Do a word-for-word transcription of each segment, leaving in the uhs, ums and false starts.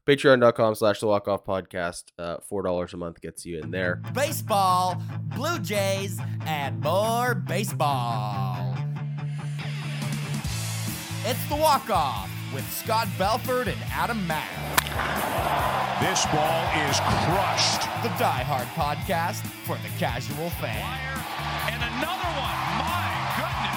Patreon.com slash the Walk Off Podcast. Uh, four dollars a month gets you in there. Baseball, Blue Jays, and more baseball. It's the Walk Off with Scott Belford and Adam Mack. This ball is crushed. The Die Hard podcast for the casual fan. And another one. My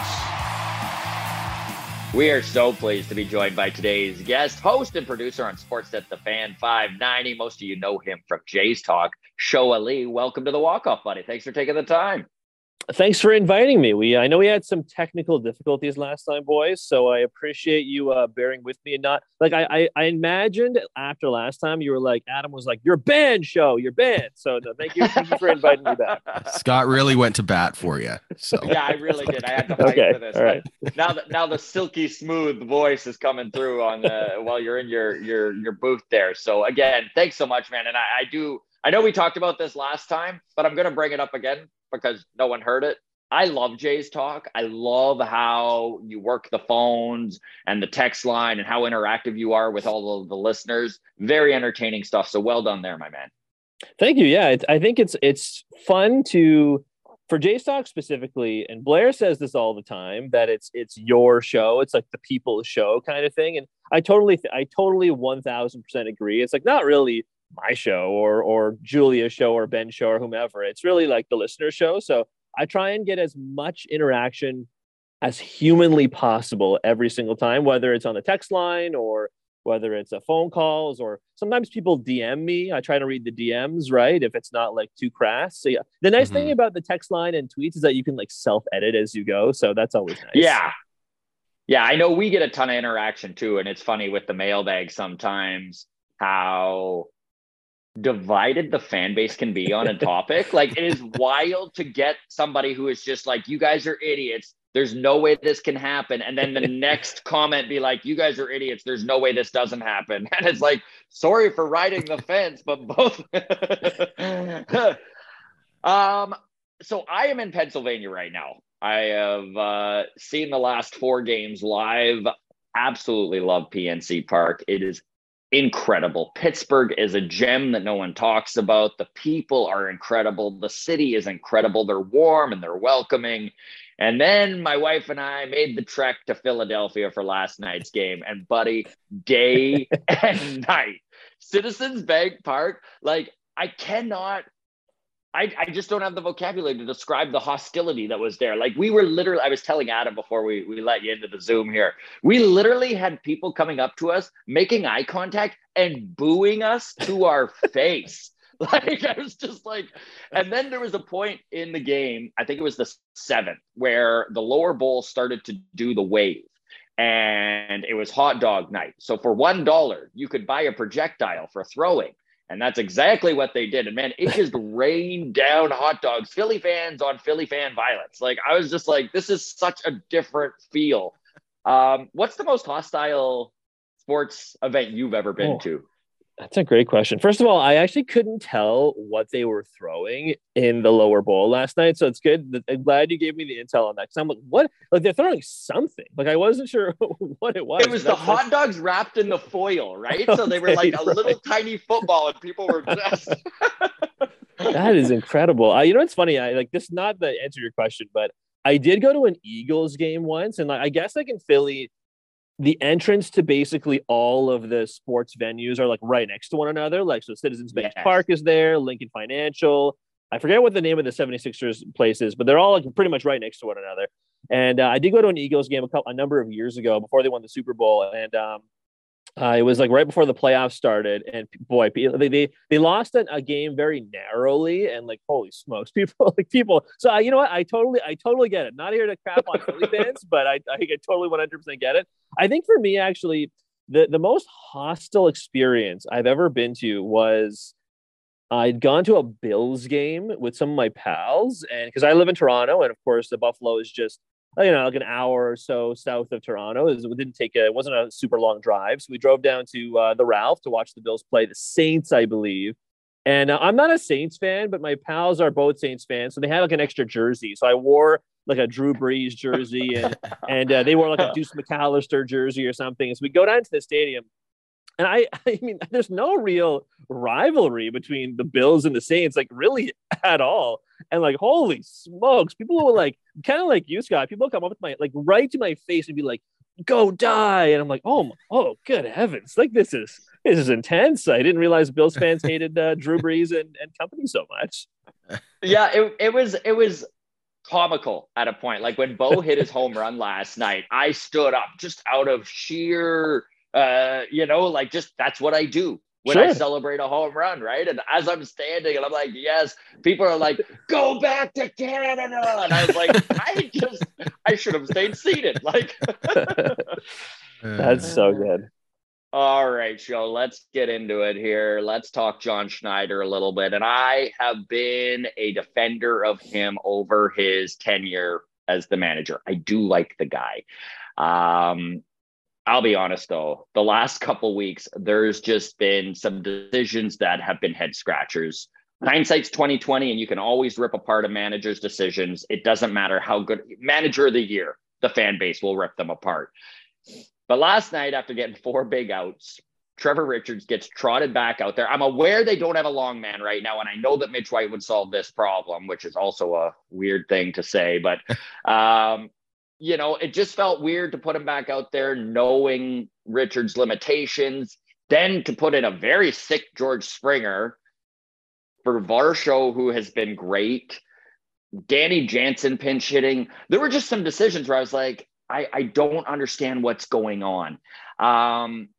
goodness. We are so pleased to be joined by today's guest, host and producer on Sportsnet The Fan five ninety. Most of you know him from Jays Talk. Shoa Lee, welcome to the Walk Off, buddy. Thanks for taking the time. Thanks for inviting me. We I know we had some technical difficulties last time, boys, so I appreciate you uh, bearing with me and not like I, I I imagined after last time you were like Adam was like, you're banned, show, you're banned. So no, thank you, thank you for inviting me back. Scott really went to bat for you. So yeah, I really did. I had to fight okay, for this. All right. Now that now the silky smooth voice is coming through on the while you're in your your your booth there. So again, thanks so much, man. And I, I do I know we talked about this last time, but I'm gonna bring it up again because no one heard it. I love Jays Talk. I love how you work the phones and the text line and how interactive you are with all of the listeners. Very entertaining stuff. So well done there, my man. Thank you. Yeah, it, I think it's it's fun to for Jays Talk specifically, and Blair says this all the time that it's it's your show. It's like the people's show kind of thing, and I totally I totally one thousand percent agree. It's like not really my show or or Julia's show or Ben's show or whomever. It's really like the listener show. So I try and get as much interaction as humanly possible every single time, whether it's on the text line or whether it's a phone calls, or sometimes people D M me. I try to read the D Ms, right? If it's not like too crass. So yeah, the nice mm-hmm. thing about the text line and tweets is that you can like self-edit as you go. So that's always nice. Yeah. Yeah. I know we get a ton of interaction too. And it's funny with the mailbag sometimes how divided the fan base can be on a topic. Like it is wild to get somebody who is just like, you guys are idiots. There's no way this can happen. And then the next comment be like, you guys are idiots. There's no way this doesn't happen. And it's like, sorry for riding the fence, but both. um, so I am in Pennsylvania right now. I have uh, seen the last four games live. Absolutely love P N C Park. It is incredible. Pittsburgh is a gem that no one talks about. The people are incredible. The city is incredible. They're warm and they're welcoming. And then my wife and I made the trek to Philadelphia for last night's game. And buddy, day and night, Citizens Bank Park, like I cannot I, I just don't have the vocabulary to describe the hostility that was there. Like we were literally, I was telling Adam before we, we let you into the Zoom here, we literally had people coming up to us, making eye contact and booing us to our face. Like I was just like, and then there was a point in the game, I think it was the seventh, where the lower bowl started to do the wave. And it was hot dog night. So for one dollar, you could buy a projectile for throwing. And that's exactly what they did. And man, it just rained down hot dogs, Philly fans on Philly fan violence. Like I was just like, this is such a different feel. Um, what's the most hostile sports event you've ever been oh, to? That's a great question. First of all, I actually couldn't tell what they were throwing in the lower bowl last night. So it's good. That, I'm glad you gave me the intel on that. Cause I'm like, what? Like they're throwing something. Like I wasn't sure what it was. It was the hot like... dogs wrapped in the foil, right? Okay, so they were like a right. little tiny football and people were just. That is incredible. Uh, you know, it's funny. I like this, not the answer to your question, but I did go to an Eagles game once. And like, I guess like in Philly, the entrance to basically all of the sports venues are like right next to one another. Like, so Citizens Bank yes. Park is there, Lincoln Financial. I forget what the name of the seventy-sixers place is, but they're all like pretty much right next to one another. And uh, I did go to an Eagles game a couple, a number of years ago before they won the Super Bowl. And um, uh, it was like right before the playoffs started. And boy, they, they, they lost a, a game very narrowly and like, holy smokes, people like people. So uh, you know what? I totally, I totally get it. Not here to crap on Philly fans, but I, I totally one hundred percent get it. I think for me, actually, the, the most hostile experience I've ever been to was I'd gone to a Bills game with some of my pals, and because I live in Toronto, and of course the Buffalo is just, you know, like an hour or so south of Toronto. It didn't take a, it wasn't a super long drive. So we drove down to uh, the Ralph to watch the Bills play the Saints, I believe. And uh, I'm not a Saints fan, but my pals are both Saints fans. So they had like an extra jersey. So I wore like a Drew Brees jersey and, and uh, they wore like a Deuce McAllister jersey or something. And so we go down to the stadium And I, I mean, there's no real rivalry between the Bills and the Saints, like really at all. And like, holy smokes, people will like, kind of like you, Scott, people come up with my, like right to my face and be like, go die. And I'm like, oh, my, oh, good heavens. Like, this is, this is intense. I didn't realize Bills fans hated uh, Drew Brees and, and company so much. Yeah, it, it was, it was comical at a point. Like when Bo hit his home run last night, I stood up just out of sheer, uh, you know, like just, that's what I do when Sure. I celebrate a home run, right? And as I'm standing and I'm like, yes, people are like, go back to Canada. And I was like, I just, I should have stayed seated. Like, That's so good. all right, Joe, let's get into it here. Let's talk John Schneider a little bit. And I have been a defender of him over his tenure as the manager. I do like the guy. Um, I'll be honest, though, the last couple weeks, there's just been some decisions that have been head scratchers. Hindsight's twenty twenty, and you can always rip apart a manager's decisions. It doesn't matter how good manager of the year, the fan base will rip them apart. But last night, after getting four big outs, Trevor Richards gets trotted back out there. I'm aware they don't have a long man right now, and I know that Mitch White would solve this problem, which is also a weird thing to say. But, um, you know, it just felt weird to put him back out there knowing Richards' limitations, then to put in a very sick George Springer for Varsho, who has been great. Danny Jansen pinch hitting. There were just some decisions where I was like, I, I don't understand what's going on. Um,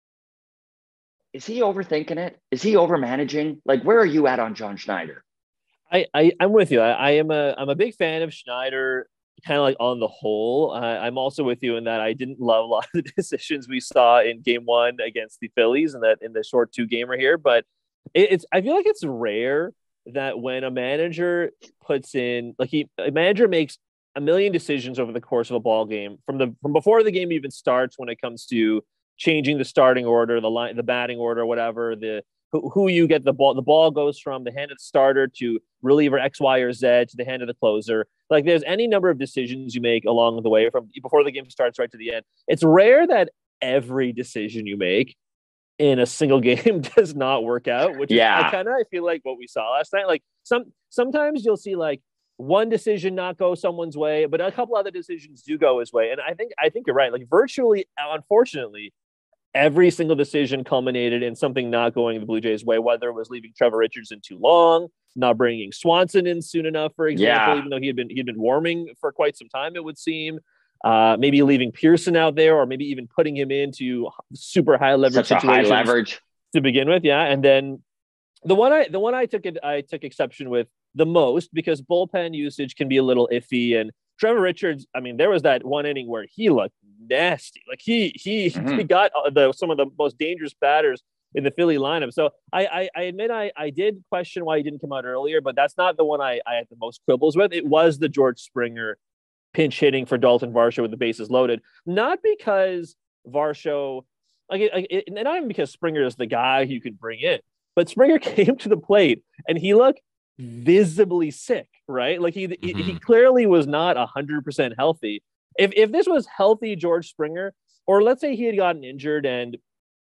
is he overthinking it? Is he over managing? Like, where are you at on John Schneider? I, I I'm with you. I, I am a I'm a big fan of Schneider, kind of like on the whole. Uh, I'm also with you in that I didn't love a lot of the decisions we saw in game one against the Phillies and that in the short two gamer here. But it, it's I feel like it's rare that when a manager puts in like he a manager makes a million decisions over the course of a ball game from the from before the game even starts when it comes to changing the starting order, the line, the batting order, whatever, the who, who you get the ball, the ball goes from the hand of the starter to reliever X, Y, or Z to the hand of the closer. Like there's any number of decisions you make along the way from before the game starts right to the end. It's rare that every decision you make in a single game does not work out, which yeah. is I kind of I feel like what we saw last night. Like some sometimes you'll see like one decision not go someone's way, but a couple other decisions do go his way. And I think I think you're right. Like virtually, unfortunately, every single decision culminated in something not going the Blue Jays' way, whether it was leaving Trevor Richards in too long, not bringing Swanson in soon enough, for example, yeah. even though he had been he'd been warming for quite some time, it would seem. Uh, maybe leaving Pearson out there, or maybe even putting him into super high leverage Such a high situations leverage to begin with. Yeah, and then the one I the one I took it I took exception with the most because bullpen usage can be a little iffy. And Trevor Richards, I mean, there was that one inning where he looked nasty. Like he he mm-hmm. he got the some of the most dangerous batters in the Philly lineup. So I I, I admit I I did question why he didn't come out earlier, but that's not the one I, I had the most quibbles with. It was the George Springer pinch hitting for Dalton Varsho with the bases loaded, not because Varsho, like, it, it, and not even because Springer is the guy you could bring in, but Springer came to the plate and he looked visibly sick, right? Like he mm-hmm. he, he clearly was not a hundred percent healthy. If if this was healthy George Springer, or let's say he had gotten injured and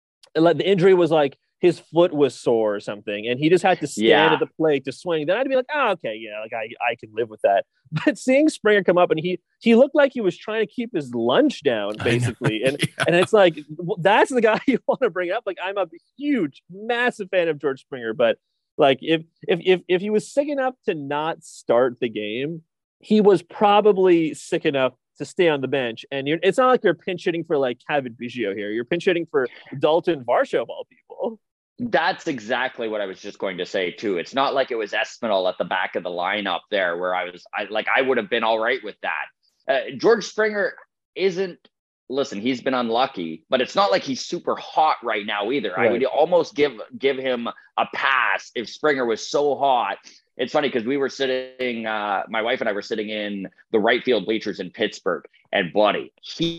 the injury was like his foot was sore or something, and he just had to stand yeah. at the plate to swing, then I'd be like, oh, okay, yeah, like I, I can live with that. But seeing Springer come up and he he looked like he was trying to keep his lunch down, basically. And yeah. and it's like, that's the guy you want to bring up. Like, I'm a huge, massive fan of George Springer, but like if if if if he was sick enough to not start the game, he was probably sick enough to stay on the bench. And you're, it's not like you're pinch hitting for like Cavan Biggio here. You're pinch hitting for Dalton Varsho of all people. That's exactly what I was just going to say too. It's not like it was Espinal at the back of the lineup there where I was, I like, I would have been all right with that. Uh, George Springer isn't, listen, he's been unlucky, but it's not like he's super hot right now either. Right. I would almost give, give him a pass if Springer was so hot. It's funny because we were sitting, uh, my wife and I were sitting in the right field bleachers in Pittsburgh, and buddy,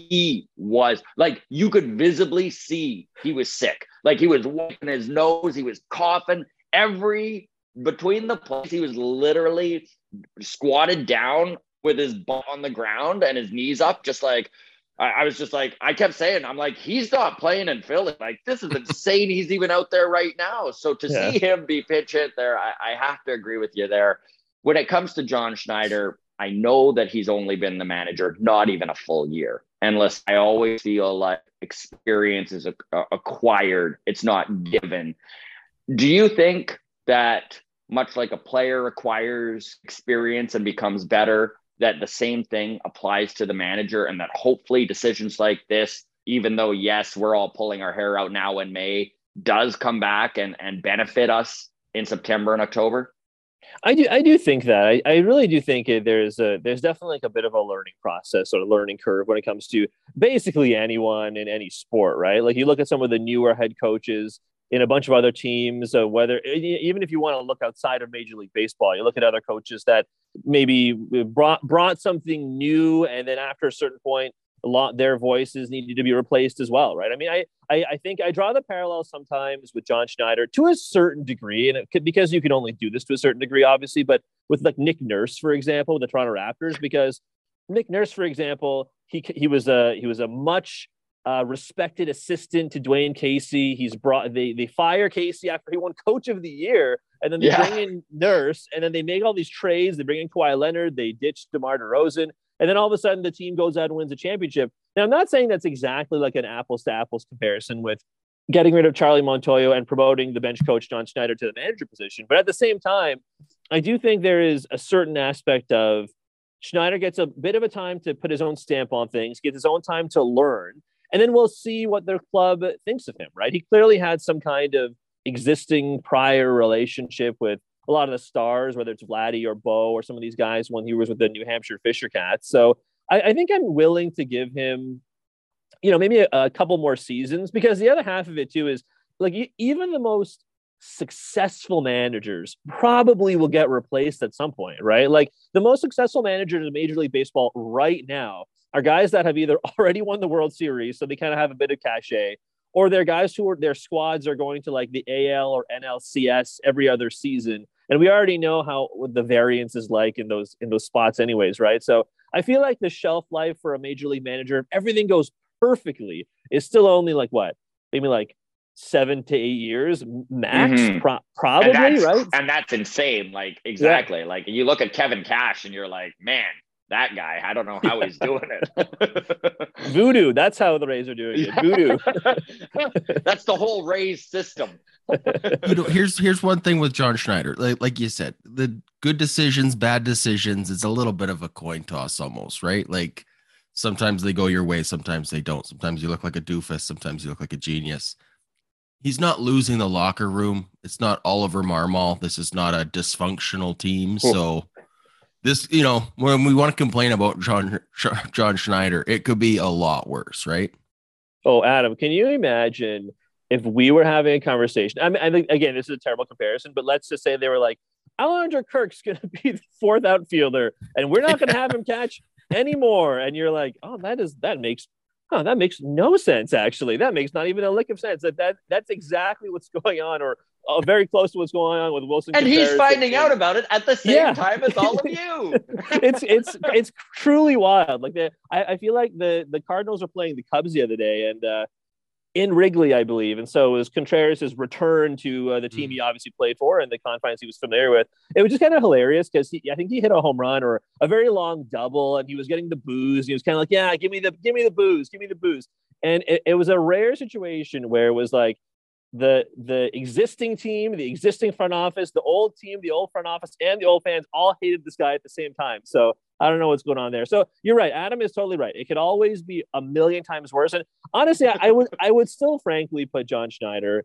he was like, you could visibly see he was sick. Like he was wiping his nose, he was coughing. Every between the plays, he was literally squatted down with his butt on the ground and his knees up, just like, I, I was just like, I kept saying, I'm like, he's not playing in Philly. Like, this is insane. He's even out there right now. So to yeah. see him be pitch hit there, I, I have to agree with you there. When it comes to John Schneider, I know that he's only been the manager, not even a full year. And listen, I always feel like experience is acquired. It's not given. Do you think that much like a player acquires experience and becomes better, that the same thing applies to the manager, and that hopefully decisions like this, even though, yes, we're all pulling our hair out now in May, does come back and, and benefit us in September and October? I do. I do think that. I, I really do think it, there's a there's definitely like a bit of a learning process or a learning curve when it comes to basically anyone in any sport, right? Like you look at some of the newer head coaches in a bunch of other teams, uh, whether even if you want to look outside of Major League Baseball, you look at other coaches that maybe brought brought something new, and then after a certain point, a lot their voices needed to be replaced as well, right? I mean, I I, I think I draw the parallel sometimes with John Schneider to a certain degree, and it could, because you can only do this to a certain degree, obviously, but with like Nick Nurse, for example, with the Toronto Raptors, because Nick Nurse, for example, he he was a he was a much Uh, respected assistant to Dwayne Casey. He's brought they they fire Casey after he won Coach of the Year, and then they yeah. bring in Nurse, and then they make all these trades. They bring in Kawhi Leonard, they ditch DeMar DeRozan, and then all of a sudden the team goes out and wins a championship. Now, I'm not saying that's exactly like an apples to apples comparison with getting rid of Charlie Montoyo and promoting the bench coach John Schneider to the manager position, but at the same time, I do think there is a certain aspect of Schneider gets a bit of a time to put his own stamp on things, gets his own time to learn. And then we'll see what their club thinks of him, right? He clearly had some kind of existing prior relationship with a lot of the stars, whether it's Vladdy or Bo or some of these guys when he was with the New Hampshire Fisher Cats. So I, I think I'm willing to give him, you know, maybe a, a couple more seasons, because the other half of it too is like even the most successful managers probably will get replaced at some point, right? Like the most successful managers in Major League Baseball right now are guys that have either already won the World Series, so they kind of have a bit of cachet, or they're guys who are their squads are going to like the A L or N L C S every other season. And we already know how what the variance is like in those in those spots anyways, right? So I feel like the shelf life for a major league manager, if everything goes perfectly, is still only like what? Maybe like seven to eight years max, mm-hmm. pro- probably, and right? And that's insane. Like, exactly. Yeah. Like you look at Kevin Cash and you're like, man, that guy, I don't know how he's doing it. Voodoo. That's how the Rays are doing it. Voodoo. That's the whole Rays system. You know, here's here's one thing with John Schneider. Like, like you said, the good decisions, bad decisions, it's a little bit of a coin toss almost, right? Like sometimes they go your way, sometimes they don't. Sometimes you look like a doofus, sometimes you look like a genius. He's not losing the locker room. It's not Oliver Marmol. This is not a dysfunctional team. So this, you know, when we want to complain about John John Schneider, it could be a lot worse, right? Oh, Adam, can you imagine if we were having a conversation? I mean, I think, again, this is a terrible comparison, but let's just say they were like, Alejandro Kirk's going to be the fourth outfielder, and we're not going to have him catch anymore. And you're like, oh, that is that makes oh, that makes no sense. Actually, that makes not even a lick of sense. That that that's exactly what's going on, or uh, very close to what's going on with Wilson. And he's finding out about it at the same yeah. time as all of you. it's it's it's truly wild. Like the, I, I feel like the the Cardinals are playing the Cubs the other day, and uh, in Wrigley, I believe. And so it was Contreras' return to uh, the team he obviously played for and the confines he was familiar with. It was just kind of hilarious because I think he hit a home run or a very long double, and he was getting the booze. He was kind of like, "Yeah, give me the give me the booze, give me the booze." And it, it was a rare situation where it was like the the existing team, the existing front office, the old team, the old front office, and the old fans all hated this guy at the same time. So I don't know what's going on there. So you're right. Adam is totally right. It could always be a million times worse. And honestly, I, I would I would still frankly put John Schneider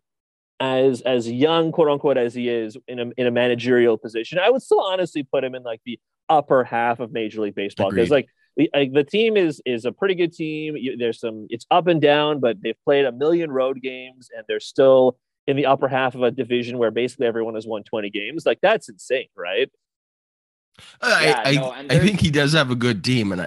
as as young, quote unquote, as he is in a in a managerial position. I would still honestly put him in like the upper half of Major League Baseball, because like the, like the team is is a pretty good team. There's some it's up and down, but they've played a million road games and they're still in the upper half of a division where basically everyone has won twenty games. Like that's insane, right? I yeah, I, no, I think he does have a good team, and I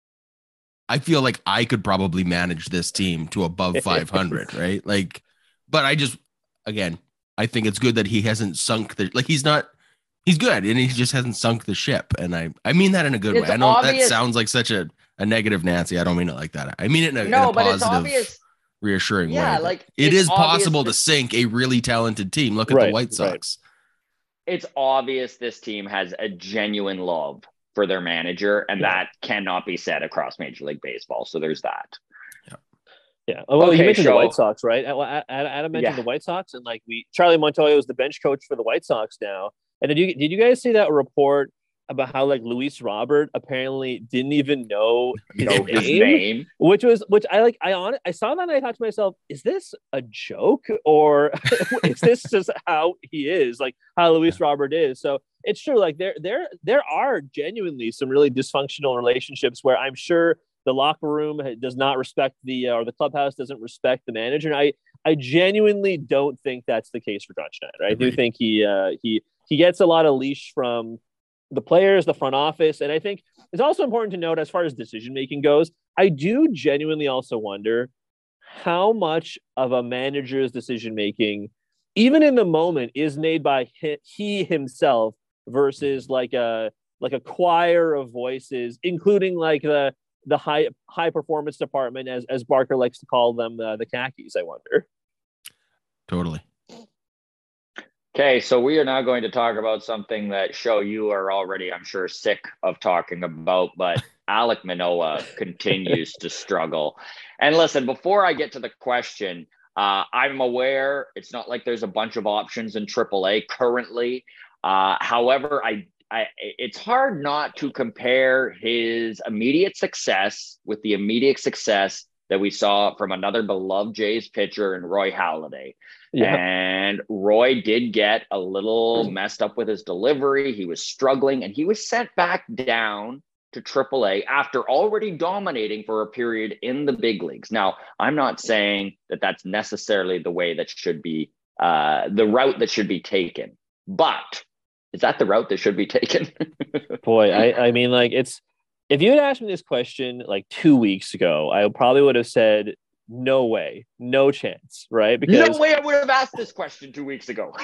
I feel like I could probably manage this team to above five hundred, right? Like, but I just again, I think it's good that he hasn't sunk the like he's not he's good and he just hasn't sunk the ship, and I I mean that in a good it's way. I know obvious. That sounds like such a a negative Nancy. I don't mean it like that. I mean it in a, No, in a but it's positive, obvious. reassuring Yeah, way. like, it it's is possible obvious to that- sink a really talented team. Look at Right, the White right. Sox. It's obvious this team has a genuine love for their manager, and Yeah. that cannot be said across Major League Baseball. So there's that. Yeah. Oh, well, Okay, you mentioned show. the White Sox, right? Ad- Ad- Adam mentioned Yeah. the White Sox, and like we, Charlie Montoya is the bench coach for the White Sox now. And did you did you guys see that report about how like Luis Robert apparently didn't even know his, Know name, his name. which was which I like I on I saw that and I thought to myself, is this a joke or is this just how he is, like how Luis Robert is? So it's true, like there there there are genuinely some really dysfunctional relationships where I'm sure the locker room does not respect the uh, or the clubhouse doesn't respect the manager. And I I genuinely don't think that's the case for John Schneider. I do Agreed. think he uh, he he gets a lot of leash from the players, the front office. And I think it's also important to note, as far as decision making goes, I do genuinely also wonder how much of a manager's decision making, even in the moment, is made by he, he himself versus like a like a choir of voices, including like the the high high performance department, as as Barker likes to call them, uh, the khakis. I wonder. Totally. Okay, so we are now going to talk about something that show you are already, I'm sure, sick of talking about, but Alek Manoah continues to struggle. And listen, before I get to the question, uh, I'm aware it's not like there's a bunch of options in triple A currently. Uh, however, I, I it's hard not to compare his immediate success with the immediate success that we saw from another beloved Jays pitcher in Roy Halladay. Yeah. And Roy did get a little messed up with his delivery. He was struggling, and he was sent back down to triple A after already dominating for a period in the big leagues. Now, I'm not saying that that's necessarily the way that should be, uh, the route that should be taken, but is that the route that should be taken? Boy, I, I mean, like, it's, if you had asked me this question like two weeks ago, I probably would have said, no way, no chance, right? Because no way I would have asked this question two weeks ago.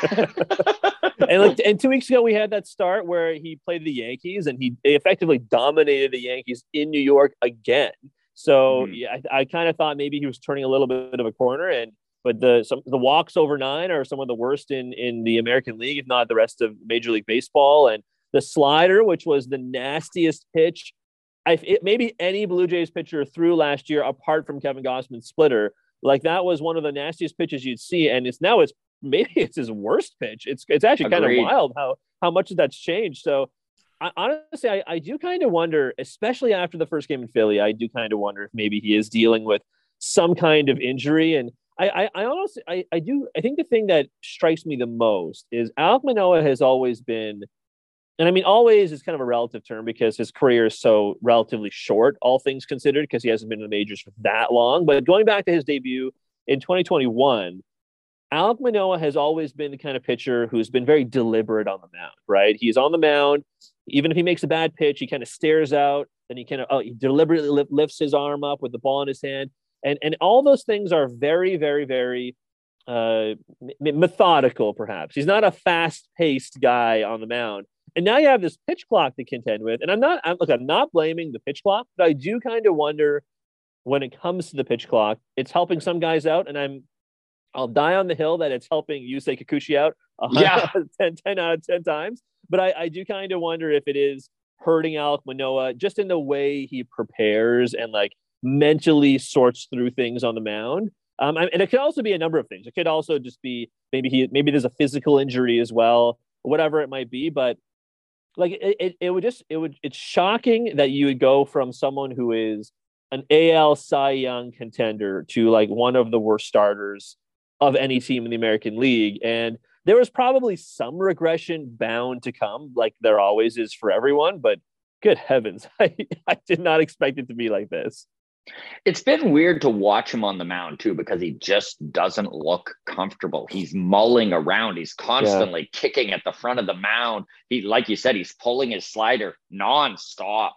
and like, and two weeks ago we had that start where he played the Yankees and he effectively dominated the Yankees in New York again. So Mhm. yeah, I, I kind of thought maybe he was turning a little bit of a corner, and but the some the walks over nine are some of the worst in in the American League, if not the rest of Major League Baseball. And the slider, which was the nastiest pitch I, it, maybe any Blue Jays pitcher threw last year, apart from Kevin Gausman's splitter, like that was one of the nastiest pitches you'd see. And it's now it's maybe it's his worst pitch. It's it's actually kind of Agreed. wild how how much that's changed. So I, honestly, I, I do kind of wonder, especially after the first game in Philly, I do kind of wonder if maybe he is dealing with some kind of injury. And I I, I honestly I, I do I think the thing that strikes me the most is Alek Manoah has always been. And I mean, always is kind of a relative term because his career is so relatively short, all things considered, because he hasn't been in the majors for that long. But going back to his debut in twenty twenty-one, Alek Manoah has always been the kind of pitcher who's been very deliberate on the mound, right? He's on the mound. Even if he makes a bad pitch, he kind of stares out, then he kind of oh, he deliberately lift, lifts his arm up with the ball in his hand. And, and all those things are very, very, very uh, methodical, perhaps. He's not a fast-paced guy on the mound. And now you have this pitch clock to contend with. And I'm not, I'm, look, I'm not blaming the pitch clock, but I do kind of wonder when it comes to the pitch clock, it's helping some guys out. And I'm, I'll die on the hill that it's helping Yusei Kikuchi out Yeah. ten, ten out of ten times. But I, I do kind of wonder if it is hurting Alek Manoah just in the way he prepares and like mentally sorts through things on the mound. Um, and it could also be a number of things. It could also just be maybe he, maybe there's a physical injury as well, whatever it might be. But like it, it, it would just, it would, it's shocking that you would go from someone who is an A L Cy Young contender to like one of the worst starters of any team in the American League. And there was probably some regression bound to come, like there always is for everyone, but good heavens, I, I did not expect it to be like this. It's been weird to watch him on the mound too, because he just doesn't look comfortable. He's mulling around. He's constantly yeah. kicking at the front of the mound. He, like you said, he's pulling his slider nonstop.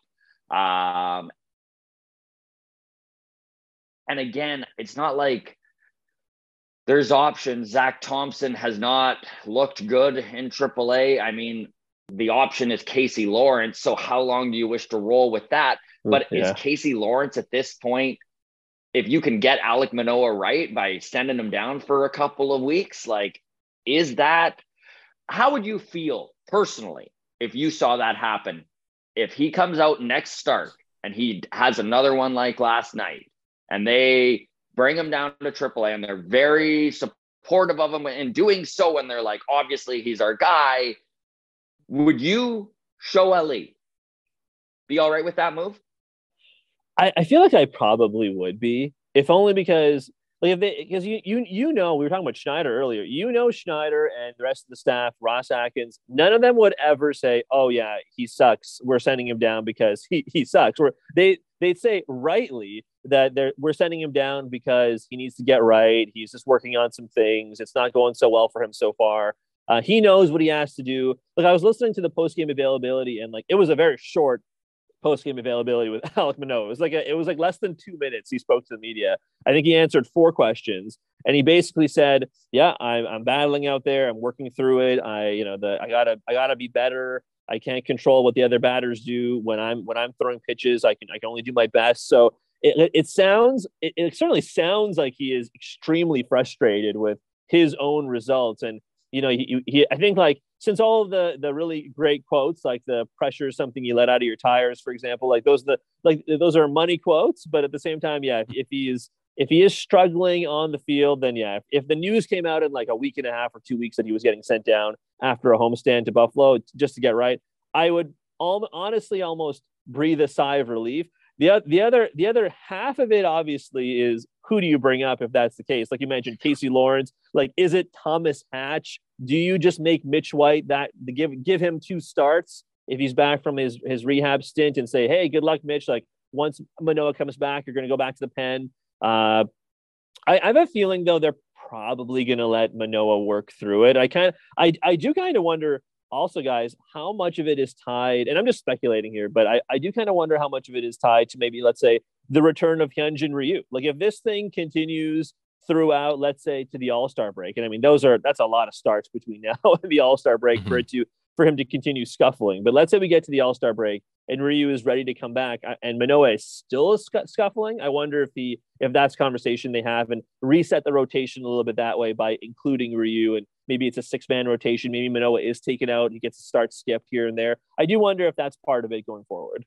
Um, and again, it's not like there's options. Zach Thompson has not looked good in triple A. I mean, the option is Casey Lawrence. So how long do you wish to roll with that? But yeah. is Casey Lawrence at this point, if you can get Alek Manoah right by sending him down for a couple of weeks, like, is that, how would you feel personally if you saw that happen? If he comes out next start and he has another one like last night and they bring him down to triple A and they're very supportive of him in doing so, and they're like, obviously he's our guy, would you, Show Ali, be all right with that move? I, I feel like I probably would be, if only because like if they because you you you know, we were talking about Schneider earlier. You know, Schneider and the rest of the staff, Ross Atkins, none of them would ever say, "Oh yeah, he sucks. We're sending him down because he he sucks." Or they they'd say rightly that they're we're sending him down because he needs to get right. He's just working on some things. It's not going so well for him so far. Uh, he knows what he has to do. Like, I was listening to the post game availability, and like it was a very short post game availability with Alek Manoah. It was like a, it was like less than two minutes. He spoke to the media. I think he answered four questions, and he basically said, "Yeah, I'm I'm battling out there. I'm working through it. I you know the I gotta I gotta be better. I can't control what the other batters do when I'm when I'm throwing pitches. I can I can only do my best." So it it sounds it, it certainly sounds like he is extremely frustrated with his own results. And you know, he, he, I think like since all of the, the really great quotes, like the pressure is something you let out of your tires, for example, like those, the, like those are money quotes, but at the same time, yeah, if, if he is, if he is struggling on the field, then yeah, if, if the news came out in like a week and a half or two weeks that he was getting sent down after a homestand to Buffalo just to get right, I would all, honestly almost breathe a sigh of relief. The, the other the other half of it obviously is, who do you bring up if that's the case? Like you mentioned, Casey Lawrence. Like, is it Thomas Hatch? Do you just make Mitch White that give give him two starts if he's back from his his rehab stint and say, hey, good luck, Mitch. Like once Manoah comes back, you're going to go back to the pen. Uh, I, I have a feeling though they're probably going to let Manoah work through it. I kind of I I do kind of wonder. Also, guys, how much of it is tied, and I'm just speculating here, but I, I do kind of wonder how much of it is tied to maybe, let's say, the return of Hyunjin Ryu. Like if this thing continues throughout, let's say, to the All-Star break, and I mean, those are, that's a lot of starts between now and the All-Star break mm-hmm. for it to, for him to continue scuffling. But let's say we get to the All-Star break and Ryu is ready to come back and Manoah is still sc- scuffling. I wonder if he, if that's conversation they have and reset the rotation a little bit that way by including Ryu, and maybe it's a six man rotation. Maybe Manoah is taken out. He gets to start skipped here and there. I do wonder if that's part of it going forward.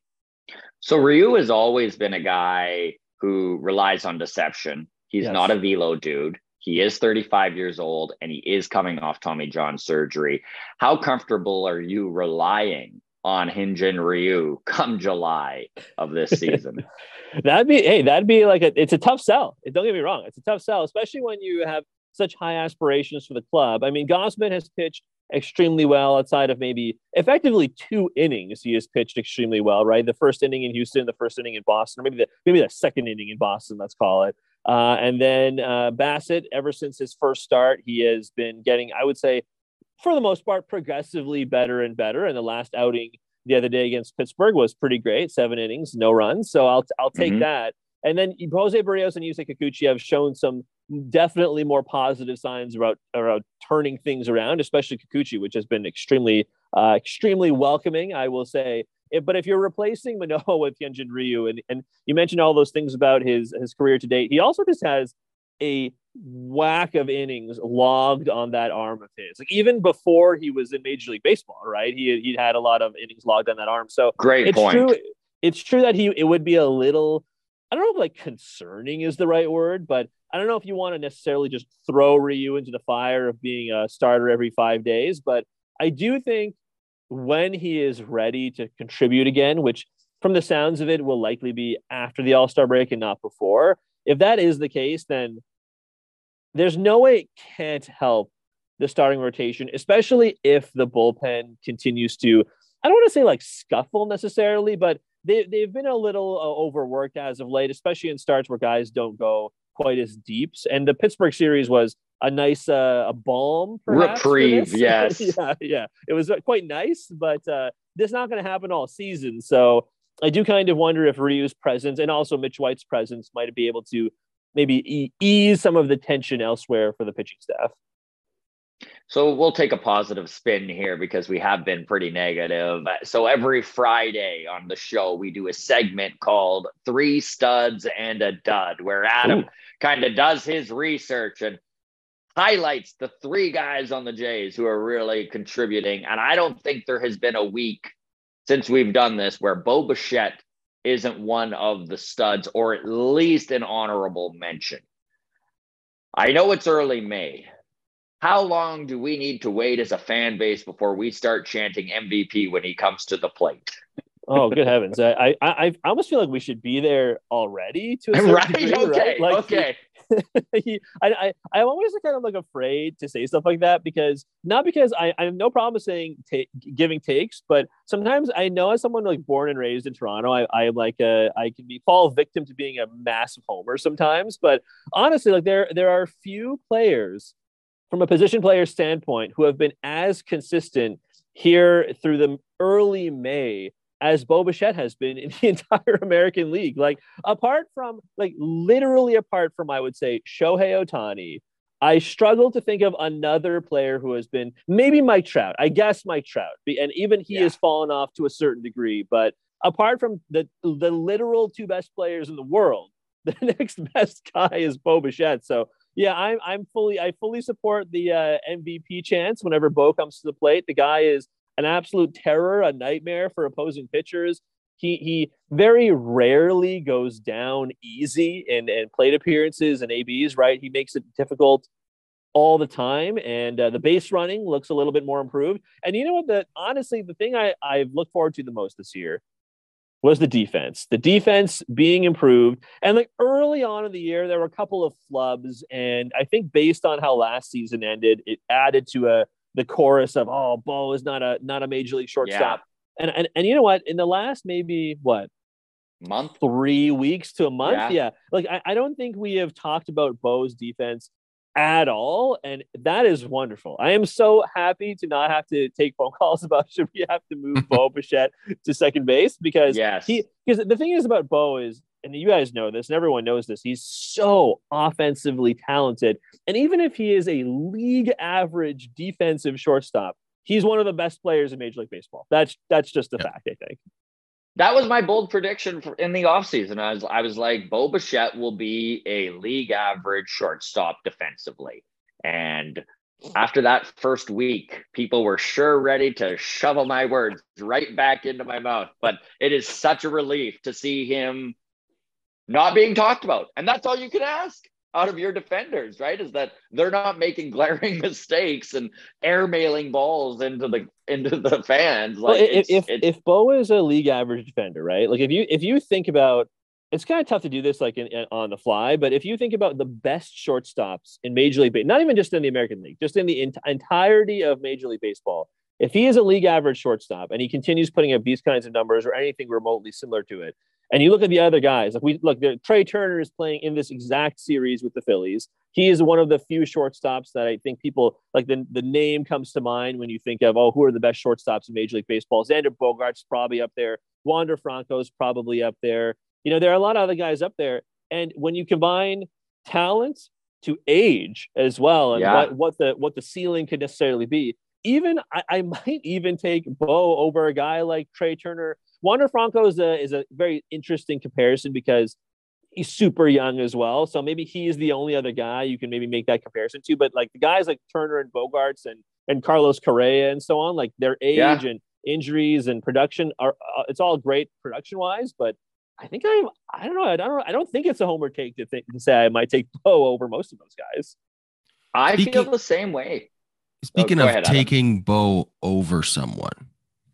So Ryu has always been a guy who relies on deception. He's yes. not a velo dude. He is thirty-five years old and he is coming off Tommy John surgery. How comfortable are you relying on Hyunjin Ryu come July of this season? that'd be, hey, that'd be like a, it's a tough sell. Don't get me wrong. It's a tough sell, especially when you have such high aspirations for the club. I mean, Gausman has pitched extremely well outside of maybe effectively two innings. He has pitched extremely well, right? The first inning in Houston, the first inning in Boston, or maybe the, maybe the second inning in Boston, let's call it. Uh, and then uh, Bassett, ever since his first start, he has been getting, I would say, for the most part, progressively better and better. And the last outing the other day against Pittsburgh was pretty great. Seven innings, no runs. So I'll I'll take mm-hmm. that. And then Jose Barrios and Yusei Kikuchi have shown some definitely more positive signs about, about turning things around, especially Kikuchi, which has been extremely, uh, extremely welcoming, I will say. If, but if you're replacing Manoah with Hyunjin Ryu, and, and you mentioned all those things about his, his career to date, he also just has a whack of innings logged on that arm of his. Like even before he was in Major League Baseball, right? He he had a lot of innings logged on that arm. So great it's point. True, it's true that he it would be a little, I don't know if like concerning is the right word, but I don't know if you want to necessarily just throw Ryu into the fire of being a starter every five days. But I do think when he is ready to contribute again, which from the sounds of it will likely be after the All-Star break and not before, if that is the case, then there's no way it can't help the starting rotation, especially if the bullpen continues to, I don't want to say like scuffle necessarily, but they, they've been a little uh, overworked as of late, especially in starts where guys don't go quite as deep. And the Pittsburgh series was a nice uh, a balm, perhaps, reprieve. Yes. yeah, yeah. It was quite nice, but uh, this is not going to happen all season. So I do kind of wonder if Ryu's presence and also Mitch White's presence might be able to maybe e- ease some of the tension elsewhere for the pitching staff. So we'll take a positive spin here because we have been pretty negative. So every Friday on the show, we do a segment called Three Studs and a Dud, where Adam kind of does his research and highlights the three guys on the Jays who are really contributing. And I don't think there has been a week since we've done this where Bo Bichette isn't one of the studs, or at least an honorable mention. I know it's early May. How long do we need to wait as a fan base before we start chanting M V P when he comes to the plate? Oh, good heavens. I, I, I almost feel like we should be there already to a certain right? degree, Okay. right? Like, okay. he, I, I, I'm always kind of like afraid to say stuff like that because not because I, I have no problem saying, ta- giving takes, but sometimes I know as someone like born and raised in Toronto, I, I like, a, I can be fall victim to being a massive homer sometimes, but honestly, like there, there are few players from a position player standpoint who have been as consistent here through the early May as Bo Bichette has been in the entire American League. Like apart from like literally apart from, I would say Shohei Ohtani, I struggle to think of another player who has been maybe Mike Trout. I guess Mike Trout, and even he yeah. has fallen off to a certain degree, but apart from the, the literal two best players in the world, the next best guy is Bo Bichette. So yeah, I'm I'm fully I fully support the uh, M V P chance whenever Bo comes to the plate. The guy is an absolute terror, a nightmare for opposing pitchers. He he very rarely goes down easy in, in plate appearances and A Bs, right? He makes it difficult all the time, and uh, the base running looks a little bit more improved. And you know what? The honestly, the thing I I've looked forward to the most this year was the defense. The defense being improved. And like early on in the year, there were a couple of flubs. And I think based on how last season ended, it added to a the chorus of, oh, Bo is not a not a major league shortstop. Yeah. And, and and you know what? In the last maybe what? Month? Three weeks to a month? Yeah. yeah. Like I, I don't think we have talked about Bo's defense at all, and that is wonderful. I am so happy to not have to take phone calls about should we have to move Bo Bichette to second base because yes. he because the thing is about Bo is, and you guys know this, and everyone knows this, he's so offensively talented, and even if he is a league average defensive shortstop, he's one of the best players in Major League Baseball. That's that's just a yep. fact, I think. That was my bold prediction for in the offseason. I was I was like, Bo Bichette will be a league average shortstop defensively. And after that first week, people were sure ready to shovel my words right back into my mouth. But it is such a relief to see him not being talked about. And that's all you can ask out of your defenders, right? Is that they're not making glaring mistakes and airmailing balls into the into the fans. Like well, if it's, if, it's, if Bo is a league average defender, right? Like if you if you think about, it's kind of tough to do this like in, in, on the fly, but if you think about the best shortstops in Major League Baseball, not even just in the American League, just in the ent- entirety of Major League Baseball, if he is a league average shortstop and he continues putting up these kinds of numbers or anything remotely similar to it, and you look at the other guys, like we look, Trey Turner is playing in this exact series with the Phillies. He is one of the few shortstops that I think people like the, the name comes to mind when you think of, oh, who are the best shortstops in Major League Baseball? Xander Bogaerts probably up there. Wander Franco's probably up there. You know, there are a lot of other guys up there. And when you combine talent to age as well, and yeah. what, what the what the ceiling could necessarily be, even I, I might even take Bo over a guy like Trey Turner. Wander Franco is a is a very interesting comparison because he's super young as well. So maybe he is the only other guy you can maybe make that comparison to. But like the guys like Turner and Bogaerts and and Carlos Correa and so on, like their age yeah. and injuries and production are uh, it's all great production wise. But I think I'm I don't know I don't I don't think it's a homer take to think to say I might take Bo over most of those guys. I Speaking, feel the same way. Speaking oh, of ahead, taking Bo over someone,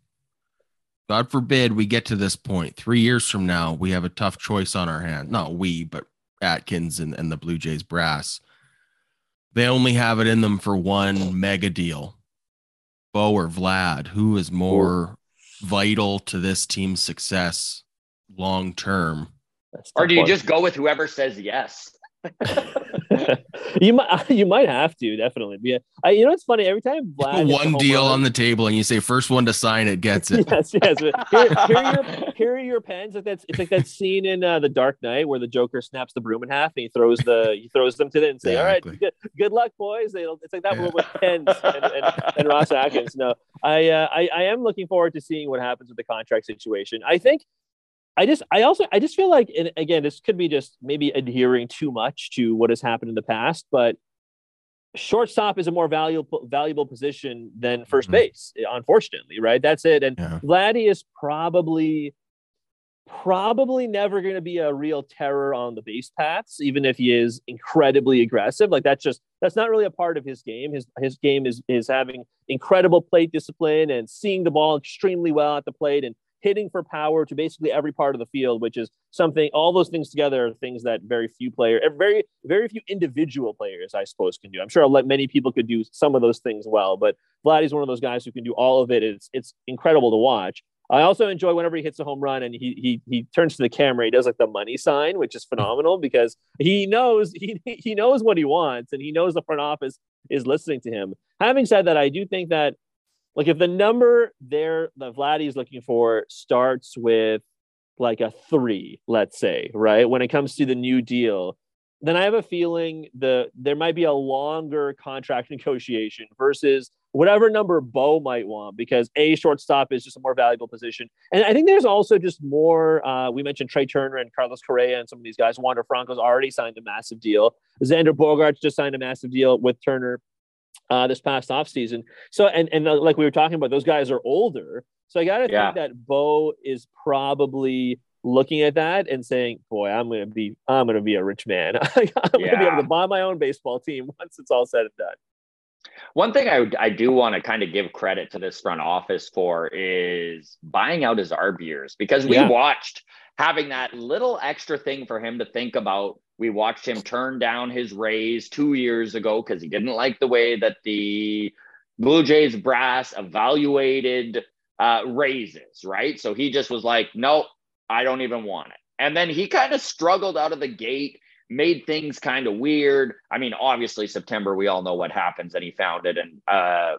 God forbid we get to this point. Three years from now, we have a tough choice on our hands. Not we, but Atkins and, and the Blue Jays brass. They only have it in them for one mega deal. Bo or Vlad, who is more vital to this team's success long term? Or do you just go with whoever says yes? you might you might have to definitely. Yeah, I, you know it's funny every time Vlad one deal run, on the table and you say first one to sign it gets it. yes, yes. Here, here, are your, here are your pens. Like that's it's like that scene in uh, The Dark Knight where the Joker snaps the broom in half and he throws the he throws them to them and say, exactly. "All right, good, good luck, boys." They, it's like that yeah. with pens and, and, and Ross Atkins. No, I, uh, I I am looking forward to seeing what happens with the contract situation. I think. I just, I also, I just feel like, and again, this could be just maybe adhering too much to what has happened in the past, but shortstop is a more valuable, valuable position than first mm-hmm. base, unfortunately, right? That's it. And yeah. Vladdy is probably, probably never going to be a real terror on the base paths, even if he is incredibly aggressive. Like that's just, that's not really a part of his game. His, his game is, is having incredible plate discipline and seeing the ball extremely well at the plate and hitting for power to basically every part of the field, which is something, all those things together are things that very few players, very, very few individual players, I suppose, can do. I'm sure many people could do some of those things well, but Vladdy's one of those guys who can do all of it. It's, it's incredible to watch. I also enjoy whenever he hits a home run and he, he, he turns to the camera, he does like the money sign, which is phenomenal because he knows, he, he knows what he wants and he knows the front office is listening to him. Having said that, I do think that like if the number there that Vladdy is looking for starts with like a three, let's say, right, when it comes to the new deal, then I have a feeling the there might be a longer contract negotiation versus whatever number Bo might want, because a shortstop is just a more valuable position. And I think there's also just more, uh, we mentioned Trey Turner and Carlos Correa and some of these guys. Wander Franco's already signed a massive deal. Xander Bogaerts just signed a massive deal with Turner uh, this past offseason. So, and, and uh, like we were talking about, those guys are older. So I got to yeah. think that Bo is probably looking at that and saying, boy, I'm going to be, I'm going to be a rich man. I'm yeah. going to be able to buy my own baseball team once it's all said and done. One thing I, I do want to kind of give credit to this front office for is buying out his arbiers, because we yeah. watched having that little extra thing for him to think about. We watched him turn down his raise two years ago because he didn't like the way that the Blue Jays brass evaluated uh, raises, right? So he just was like, no, I don't even want it. And then he kind of struggled out of the gate, made things kind of weird. I mean, obviously September, we all know what happens, and he found it. And uh,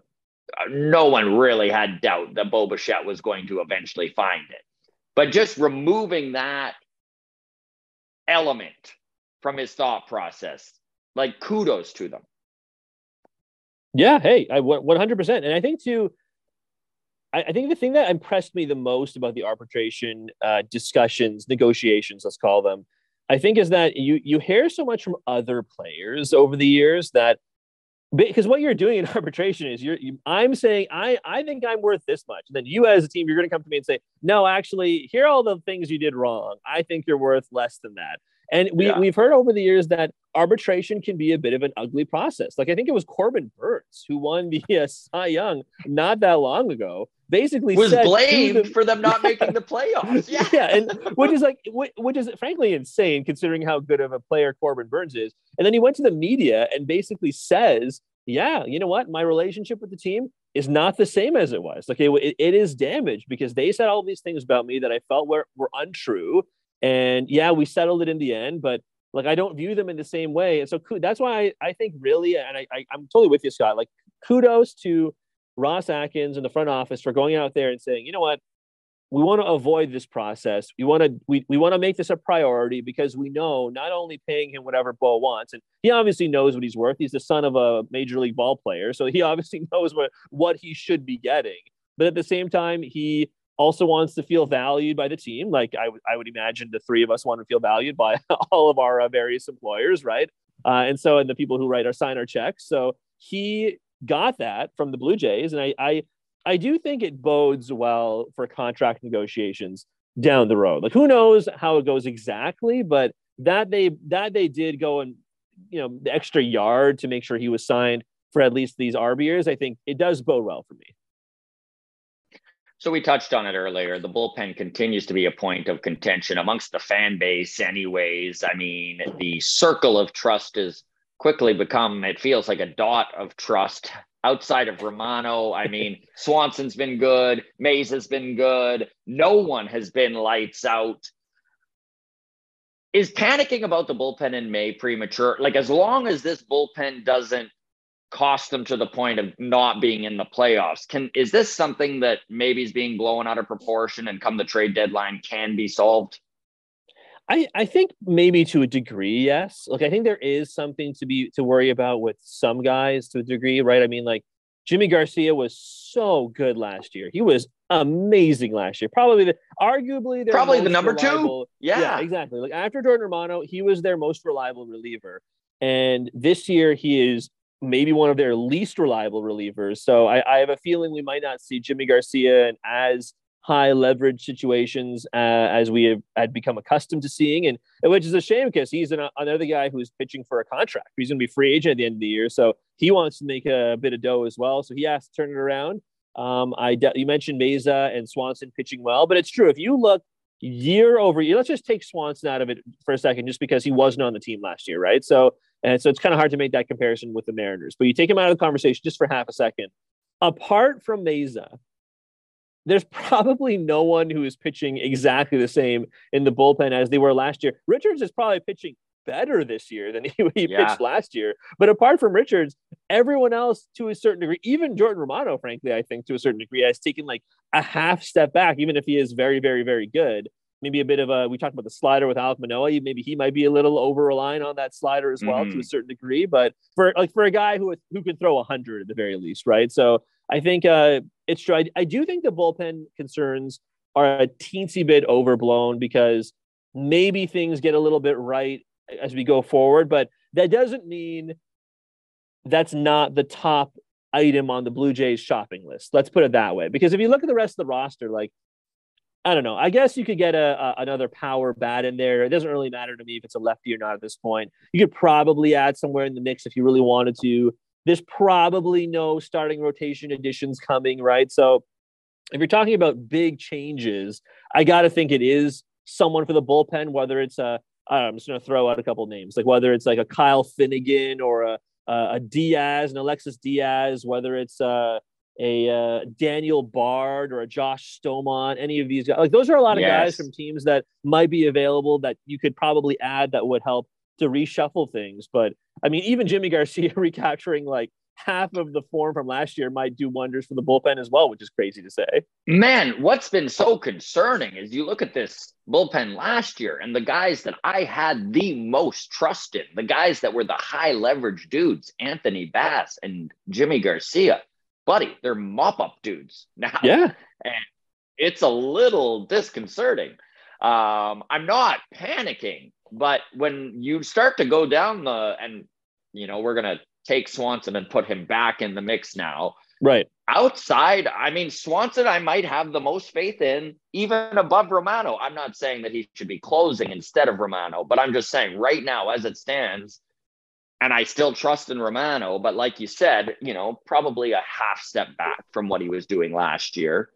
no one really had doubt that Bo Bichette was going to eventually find it. But just removing that element from his thought process, like, kudos to them. Yeah, hey, I one hundred percent. And I think too, I, I think the thing that impressed me the most about the arbitration uh, discussions, negotiations, let's call them, I think is that you you hear so much from other players over the years that, because what you're doing in arbitration is you're you, I'm saying I I think I'm worth this much, and then you as a team, you're going to come to me and say, no, actually, here are all the things you did wrong. I think you're worth less than that. And we yeah. we've heard over the years that arbitration can be a bit of an ugly process. Like, I think it was Corbin Burns who won the uh, Cy Young not that long ago. Basically, was said blamed the, for them not making the playoffs. Yeah, yeah, and which is like, which is frankly insane considering how good of a player Corbin Burns is. And then he went to the media and basically says, "Yeah, you know what? My relationship with the team is not the same as it was. Like, it, it is damaged because they said all these things about me that I felt were were untrue. And yeah, we settled it in the end, but like, I don't view them in the same way. And so that's why I, I think really, and I, I, I'm totally with you, Scott, like, kudos to Ross Atkins and the front office for going out there and saying, you know what, we want to avoid this process. We want to, we, we want to make this a priority because we know not only paying him whatever Bo wants, and he obviously knows what he's worth. He's the son of a major league ball player. So he obviously knows what, what he should be getting. But at the same time, he also wants to feel valued by the team. Like I, w- I would imagine the three of us want to feel valued by all of our uh, various employers, right? Uh, and so, and the people who write our sign our checks. So he got that from the Blue Jays, and I, I, I do think it bodes well for contract negotiations down the road. Like, who knows how it goes exactly, but that they that they did go and, you know, the extra yard to make sure he was signed for at least these R B years. I think it does bode well for me. So we touched on it earlier. The bullpen continues to be a point of contention amongst the fan base anyways. I mean, the circle of trust has quickly become, it feels like a dot of trust outside of Romano. I mean, Swanson's been good. Mays has been good. No one has been lights out. is panicking about the bullpen in May premature? Like, as long as this bullpen doesn't cost them to the point of not being in the playoffs, can is this something that maybe is being blown out of proportion and come the trade deadline can be solved? I, I think maybe to a degree, yes. Like, I think there is something to be to worry about with some guys to a degree, right? I mean, like, Jimmy Garcia was so good last year. He was amazing last year. Probably the arguably probably the number reliable, two. Yeah. yeah, exactly. Like, after Jordan Romano, he was their most reliable reliever. And this year he is maybe one of their least reliable relievers. So I, I have a feeling we might not see Jimmy Garcia in as high leverage situations uh, as we have had become accustomed to seeing, and which is a shame because he's an, another guy who's pitching for a contract. He's going to be free agent at the end of the year, so he wants to make a, a bit of dough as well. So he has to turn it around. Um, I you mentioned Mesa and Swanson pitching well, but it's true if you look year over year. Let's just take Swanson out of it for a second, just because he wasn't on the team last year, right? So and so it's kind of hard to make that comparison with the Mariners. But you take him out of the conversation just for half a second. Apart from Mesa, there's probably no one who is pitching exactly the same in the bullpen as they were last year. Richards is probably pitching better this year than he, he yeah. pitched last year. But apart from Richards, everyone else to a certain degree, even Jordan Romano, frankly, I think to a certain degree, has taken like a half step back, even if he is very, very, very good. Maybe a bit of a, we talked about the slider with Alek Manoah. Maybe he might be a little over reliant on that slider as well, mm-hmm. to a certain degree. But for like for a guy who who can throw a hundred at the very least, right? So I think uh, it's true. I, I do think the bullpen concerns are a teensy bit overblown because maybe things get a little bit right as we go forward, but that doesn't mean that's not the top item on the Blue Jays shopping list. Let's put it that way. Because if you look at the rest of the roster, like, I don't know, I guess you could get a, a another power bat in there. It doesn't really matter to me if it's a lefty or not at this point. You could probably add somewhere in the mix if you really wanted to. There's probably no starting rotation additions coming, right? So if you're talking about big changes, I got to think it is someone for the bullpen, whether it's a, I'm just going to throw out a couple names, like whether it's like a Kyle Finnegan or a, a Diaz, an Alexis Diaz, whether it's a, a uh, Daniel Bard or a Josh Stomont, any of these guys. Like those are a lot of yes. guys from teams that might be available that you could probably add that would help to reshuffle things. But I mean, even Jimmy Garcia recapturing like half of the form from last year might do wonders for the bullpen as well, which is crazy to say. Man, what's been so concerning is you look at this bullpen last year and the guys that I had the most trust in, the guys that were the high leverage dudes, Anthony Bass and Jimmy Garcia, buddy, they're mop up dudes now. Yeah. And it's a little disconcerting. Um, I'm not panicking, but when you start to go down the, and you know, we're going to take Swanson and put him back in the mix now. Right. Outside, I mean, Swanson, I might have the most faith in, even above Romano. I'm not saying that he should be closing instead of Romano, but I'm just saying right now, as it stands, and I still trust in Romano, but like you said, you know, probably a half step back from what he was doing last year.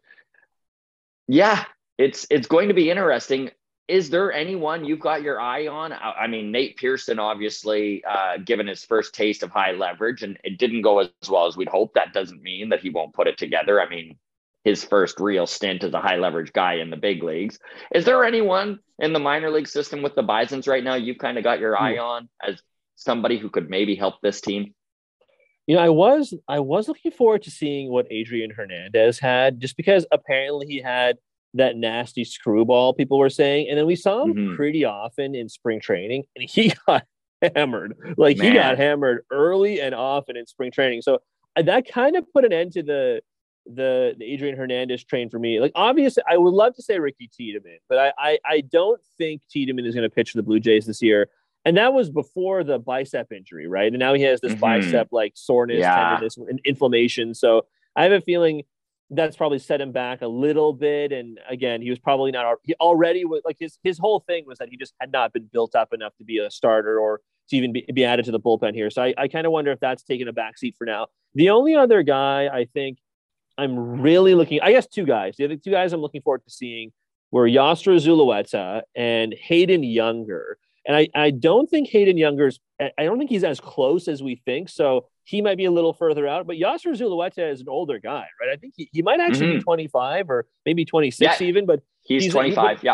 Yeah, it's it's going to be interesting. Is there anyone you've got your eye on? I mean, Nate Pearson, obviously, uh, given his first taste of high leverage, and it didn't go as well as we'd hoped. That doesn't mean that he won't put it together. I mean, his first real stint as a high leverage guy in the big leagues. Is there anyone in the minor league system with the Bisons right now you've kind of got your eye on as somebody who could maybe help this team? You know, I was I was looking forward to seeing what Adrian Hernandez had, just because apparently he had that nasty screwball people were saying. And then we saw him mm-hmm. pretty often in spring training and he got hammered. Like Man. he got hammered early and often in spring training. So uh, that kind of put an end to the, the, the Adrian Hernandez train for me. Like, obviously I would love to say Ricky Tiedemann, but I, I, I don't think Tiedemann is going to pitch for the Blue Jays this year. And that was before the bicep injury, right? And now he has this mm-hmm. bicep like soreness, yeah. tenderness, and inflammation. So I have a feeling that's probably set him back a little bit. And again, he was probably not, he already was like his, his whole thing was that he just had not been built up enough to be a starter or to even be, be added to the bullpen here. So I, I kind of wonder if that's taken a backseat for now. The only other guy I think I'm really looking, I guess two guys, the other two guys I'm looking forward to seeing were Yasser Zulueta and Hayden Younger. And I, I don't think Hayden Younger's, I don't think he's as close as we think. So he might be a little further out, but Yasser Zulueta is an older guy, right? I think he, he might actually mm-hmm. be twenty-five or maybe twenty-six yeah. even, but he's, he's twenty-five. He, yeah.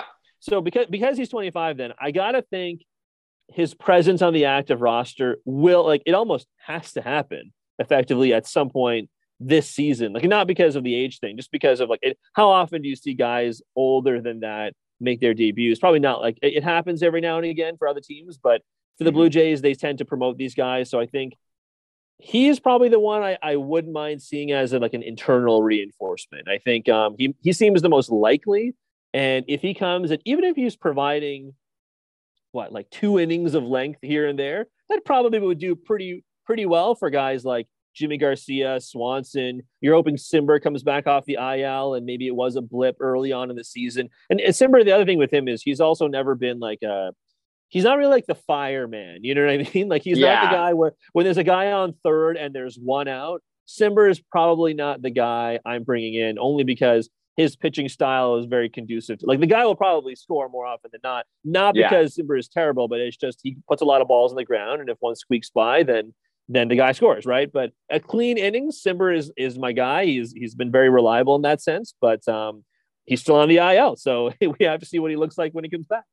so because because he's twenty-five, then I gotta think his presence on the active roster will, like, it almost has to happen effectively at some point this season. Like, not because of the age thing, just because of like it, how often do you see guys older than that make their debuts? Probably not. Like, it, it happens every now and again for other teams, but for the Blue Jays, they tend to promote these guys. So I think he is probably the one I, I wouldn't mind seeing as a, like an internal reinforcement. I think um, he, he seems the most likely. And if he comes, and even if he's providing what, like two innings of length here and there, that probably would do pretty, pretty well for guys like Jimmy Garcia, Swanson. You're hoping Simber comes back off the I L, and maybe it was a blip early on in the season. And, and Simber, the other thing with him is he's also never been like a, he's not really like the fireman. You know what I mean? Like, he's Yeah. not the guy where when there's a guy on third and there's one out, Simber is probably not the guy I'm bringing in, only because his pitching style is very conducive to, like, the guy will probably score more often than not, not Yeah. because Simber is terrible, but it's just he puts a lot of balls on the ground, and if one squeaks by, then then the guy scores, right? But a clean innings, Simber is is my guy. He's he's been very reliable in that sense, but um, he's still on the I L, so we have to see what he looks like when he comes back.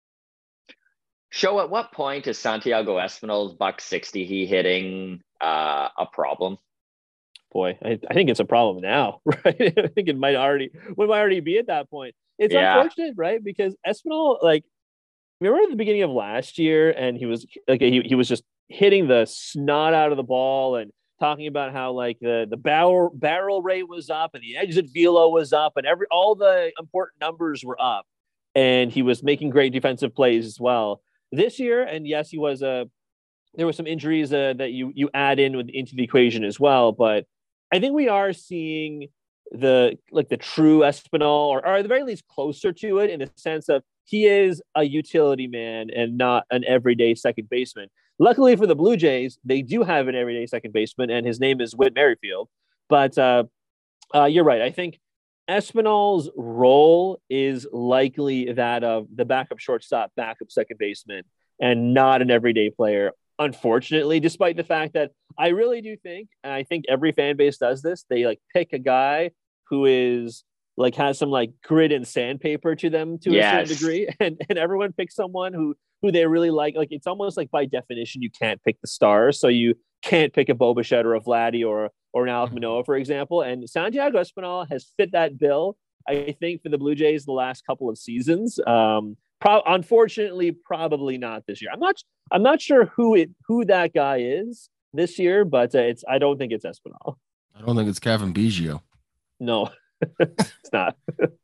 Show, at what point is Santiago Espinal's buck sixty he hitting uh, a problem? Boy, I, I think it's a problem now, right? I think it might already, we might already be at that point. It's Yeah. unfortunate, right? Because Espinal, like, remember at the beginning of last year, and he was like, he, he was just hitting the snot out of the ball and talking about how like the, the barrel barrel rate was up and the exit velo was up and every, all the important numbers were up, and he was making great defensive plays as well this year. And yes, he was a, there were some injuries uh, that you, you add in with, into the equation as well. But I think we are seeing the, like the true Espinal, or, or at the very least closer to it, in the sense of he is a utility man and not an everyday second baseman. Luckily for the Blue Jays, they do have an everyday second baseman, and his name is Whit Merrifield. But uh, uh, you're right. I think Espinal's role is likely that of the backup shortstop, backup second baseman, and not an everyday player. Unfortunately, despite the fact that I really do think, and I think every fan base does this, they like pick a guy who is like has some like grit and sandpaper to them to Yes. a certain degree, and and everyone picks someone who who they really like. Like, it's almost like by definition you can't pick the stars, so you can't pick a Bo Bichette or a Vladdy or or an Alek Manoah, for example. And Santiago Espinal has fit that bill, I think, for the Blue Jays the last couple of seasons. Um, Pro- unfortunately, probably not this year. I'm not. I'm not sure who it who that guy is this year, but uh, it's. I don't think it's Espinal. I don't think it's Kevin Biggio. No, it's not.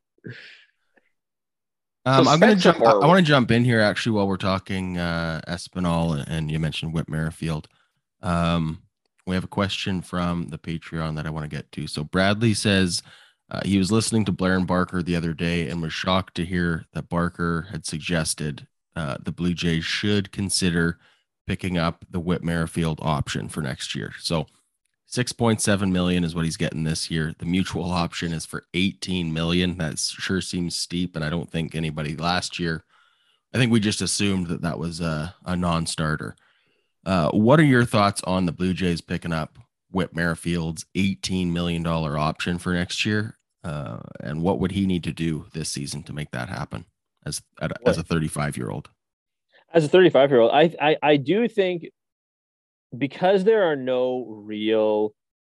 Um, So I'm gonna Spencer jump. I, Horwitz- want to jump in here actually while we're talking uh, Espinal, and you mentioned Whit Merrifield. Um, we have a question from the Patreon that I want to get to. So Bradley says uh, he was listening to Blair and Barker the other day and was shocked to hear that Barker had suggested uh, the Blue Jays should consider picking up the Whit Merrifield option for next year. So six point seven million is what he's getting this year. The mutual option is for eighteen million. That sure seems steep. And I don't think anybody last year, I think we just assumed that that was a, a non-starter. Uh, what are your thoughts on the Blue Jays picking up Whit Merrifield's eighteen million dollars option for next year? Uh, and what would he need to do this season to make that happen as, as a thirty-five year old? As a thirty-five year old, I, I I do think, because there are no real,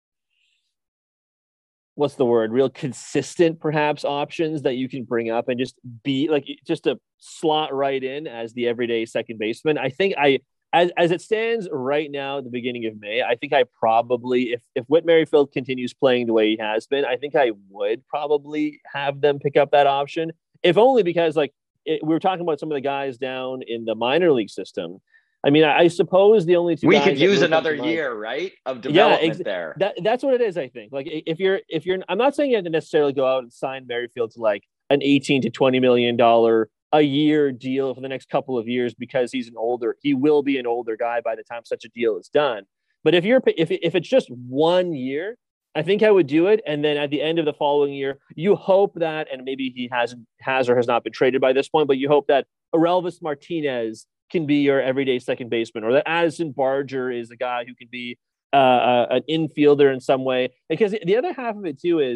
what's the word, real consistent perhaps options that you can bring up and just be like, just to slot right in as the everyday second baseman. I think I, as, as it stands right now at the beginning of May, I think I probably, if, if Whit Merrifield continues playing the way he has been, I think I would probably have them pick up that option, if only because like it, we were talking about some of the guys down in the minor league system. I mean, I, I suppose the only two We guys could that use really come another to mind- year, right, of Yeah, development ex- there. That that's what it is. I think. Like, if you're if you're, I'm not saying you have to necessarily go out and sign Merrifield to like an eighteen to twenty million dollar a year deal for the next couple of years, because he's an older. He will be an older guy by the time such a deal is done. But if you're if if it's just one year, I think I would do it. And then at the end of the following year, you hope that, and maybe he has has or has not been traded by this point, but you hope that Aurelvis Martinez can be your everyday second baseman, or that Addison Barger is a guy who can be uh, uh, an infielder in some way. Because the other half of it too is,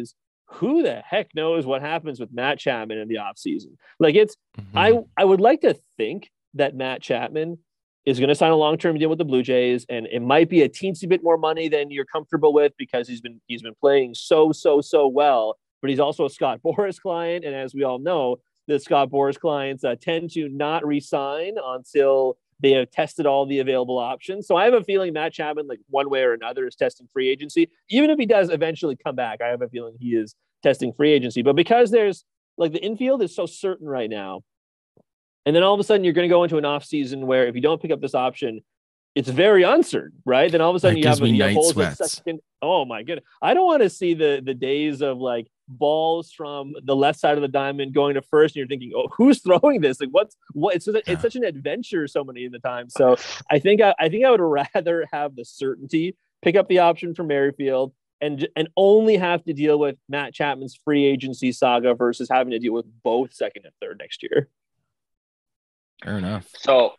who the heck knows what happens with Matt Chapman in the offseason? Like it's, Mm-hmm. I, I would like to think that Matt Chapman is going to sign a long-term deal with the Blue Jays, and it might be a teensy bit more money than you're comfortable with because he's been, he's been playing so, so, so well, but he's also a Scott Boras client. And as we all know, the Scott Boras clients uh, tend to not re-sign until they have tested all the available options. So I have a feeling Matt Chapman, like one way or another, is testing free agency. Even if he does eventually come back, I have a feeling he is testing free agency. But because there's like the infield is so certain right now, and then all of a sudden you're going to go into an off season where if you don't pick up this option, it's very uncertain, right? Then all of a sudden That you gives have, me you have night holes at sweats. second. Oh my goodness. I don't want to see the the days of like balls from the left side of the diamond going to first and you're thinking, oh, who's throwing this? Like what's what it's, it's Yeah. such an adventure so many of the time. So I think I, I think I would rather have the certainty, pick up the option from Merrifield and and only have to deal with Matt Chapman's free agency saga versus having to deal with both second and third next year. Fair enough. So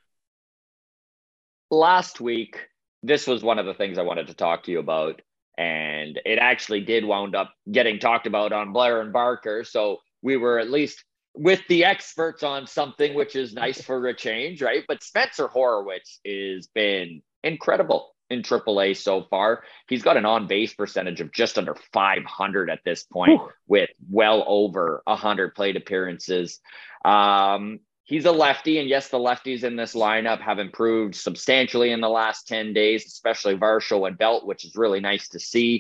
last week, this was one of the things I wanted to talk to you about. And it actually did wound up getting talked about on Blair and Barker. So we were at least with the experts on something, which is nice for a change, right? But Spencer Horwitz has been incredible in triple A so far. He's got an on-base percentage of just under five hundred at this point, Whew. with well over one hundred plate appearances. Um, He's a lefty, and yes, the lefties in this lineup have improved substantially in the last ten days, especially Varsho and Belt, which is really nice to see.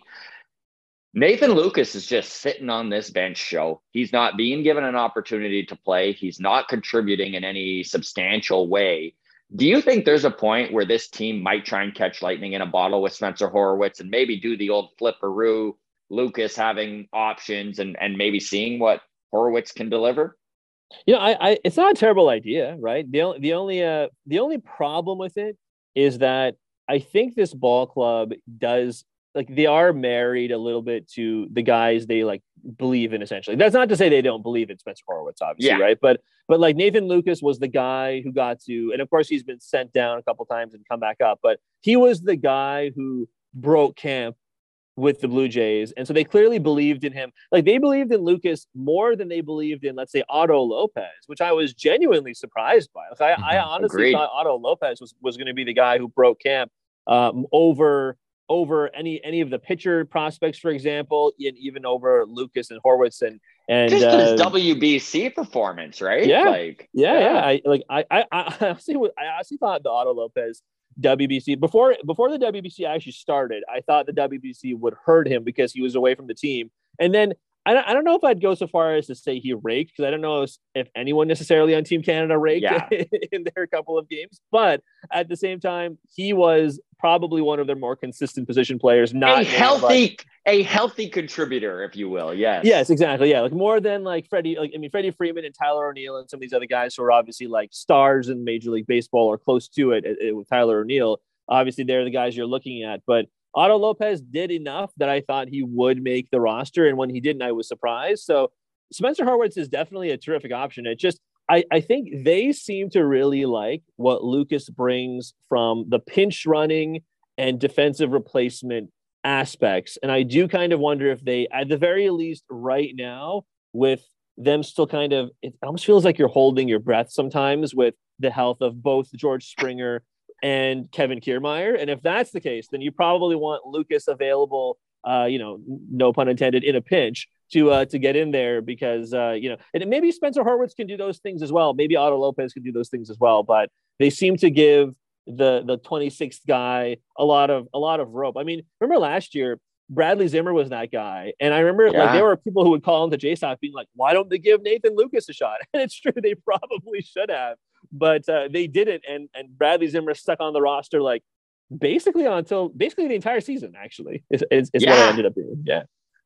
Nathan Lucas is just sitting on this bench show. He's not being given an opportunity to play. He's not contributing in any substantial way. Do you think there's a point where this team might try and catch lightning in a bottle with Spencer Horwitz and maybe do the old flipperoo, Lucas having options and, and maybe seeing what Horwitz can deliver? You know, I, I, it's not a terrible idea, right? The only, the only, uh, the only problem with it is that I think this ball club does, like, they are married a little bit to the guys they like believe in. Essentially, that's not to say they don't believe in Spencer Horwitz, obviously, yeah. right? But, but like Nathan Lucas was the guy who got to, and of course he's been sent down a couple times and come back up, but he was the guy who broke camp with the Blue Jays. And so they clearly believed in him. Like they believed in Lucas more than they believed in, let's say, Otto Lopez, which I was genuinely surprised by. Like I, mm-hmm. I honestly Agreed. thought Otto Lopez was, was going to be the guy who broke camp um, over, over any, any of the pitcher prospects, for example, and even over Lucas and Horwitz and, and just uh, his W B C performance, right? Yeah. Like, yeah, yeah. yeah. I like, I, I, I honestly, I honestly thought the Otto Lopez W B C before before the W B C actually started, I thought the W B C would hurt him because he was away from the team. And then I don't, I don't know if I'd go so far as to say he raked, because I don't know if, if anyone necessarily on Team Canada raked yeah. in their couple of games. But at the same time, he was probably one of their more consistent position players. Not a healthy, a healthy contributor, if you will. Yes. Yes, exactly. Yeah, like more than like Freddie. Like I mean, Freddie Freeman and Tyler O'Neill and some of these other guys who are obviously like stars in Major League Baseball or close to it, it, it with Tyler O'Neill. Obviously, they're the guys you're looking at, but Otto Lopez did enough that I thought he would make the roster. And when he didn't, I was surprised. So Spencer Horwitz is definitely a terrific option. It just, I, I think they seem to really like what Lucas brings from the pinch running and defensive replacement aspects. And I do kind of wonder if they, at the very least right now, with them still kind of, it almost feels like you're holding your breath sometimes with the health of both George Springer and Kevin Kiermaier. And if that's the case, then you probably want Lucas available, uh, you know, no pun intended, in a pinch to uh, to get in there because, uh, you know, and maybe Spencer Horwitz can do those things as well. Maybe Otto Lopez can do those things as well, but they seem to give the the twenty-sixth guy a lot of a lot of rope. I mean, remember last year, Bradley Zimmer was that guy. And I remember yeah. like there were people who would call into J S O C being like, why don't they give Nathan Lucas a shot? And it's true, they probably should have. But uh, they didn't, and and Bradley Zimmer stuck on the roster like basically until basically the entire season. Actually, is is, is yeah. what it ended up being. Yeah,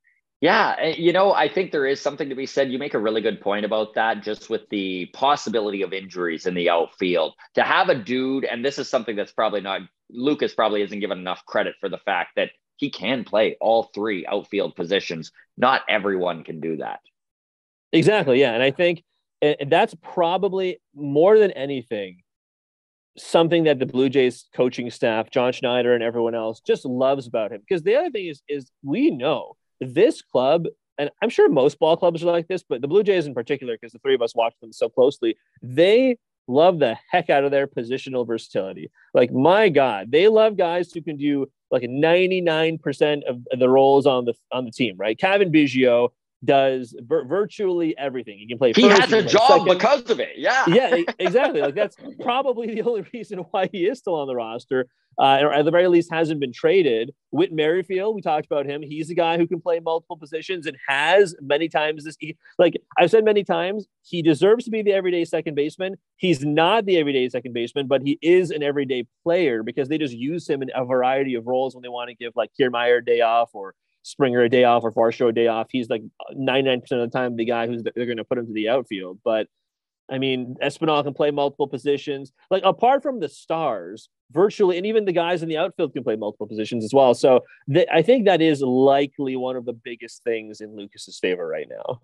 yeah. You know, I think there is something to be said. You make a really good point about that, just with the possibility of injuries in the outfield. To have a dude, and this is something that's probably not Lucas probably isn't given enough credit for the fact that he can play all three outfield positions. Not everyone can do that. Exactly. Yeah, and I think. And that's probably more than anything something that the Blue Jays coaching staff, John Schneider and everyone else, just loves about him. Because the other thing is, is we know this club and I'm sure most ball clubs are like this, but the Blue Jays in particular, because the three of us watch them so closely, they love the heck out of their positional versatility. Like, my God, they love guys who can do like ninety-nine percent of the roles on the on the team, right? Kevin Biggio does vir- virtually everything. He can play He first, has he a can play job second. because of it. Yeah. Yeah, exactly. Like, that's probably the only reason why he is still on the roster, uh, or at the very least hasn't been traded. Whit Merrifield, we talked about him. He's a guy who can play multiple positions and has many times this. Like I've said many times, he deserves to be the everyday second baseman. He's not the everyday second baseman, but he is an everyday player because they just use him in a variety of roles when they want to give like Kiermaier a day off or Springer a day off or Varsho a day off. He's like ninety-nine percent of the time the guy who's they're going to put him to the outfield. But I mean, Espinal can play multiple positions. Like, apart from the stars, virtually, and even the guys in the outfield can play multiple positions as well. So th- I think that is likely one of the biggest things in Lucas's favor right now.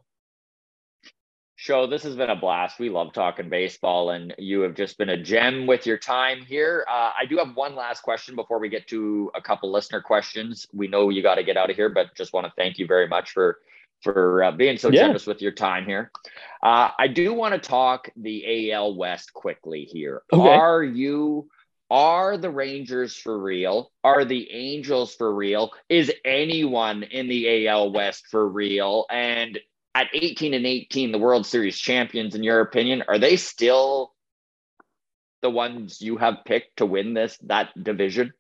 Show, this has been a blast. We love talking baseball, and you have just been a gem with your time here. Uh, I do have one last question before we get to a couple listener questions. We know you got to get out of here, but just want to thank you very much for for uh, being so Yeah. generous with your time here. Uh, I do want to talk the A L West quickly here. Okay. Are you, are the Rangers for real? Are the Angels for real? Is anyone in the A L West for real? And at eighteen and eighteen, the World Series champions, in your opinion, are they still the ones you have picked to win this, that division?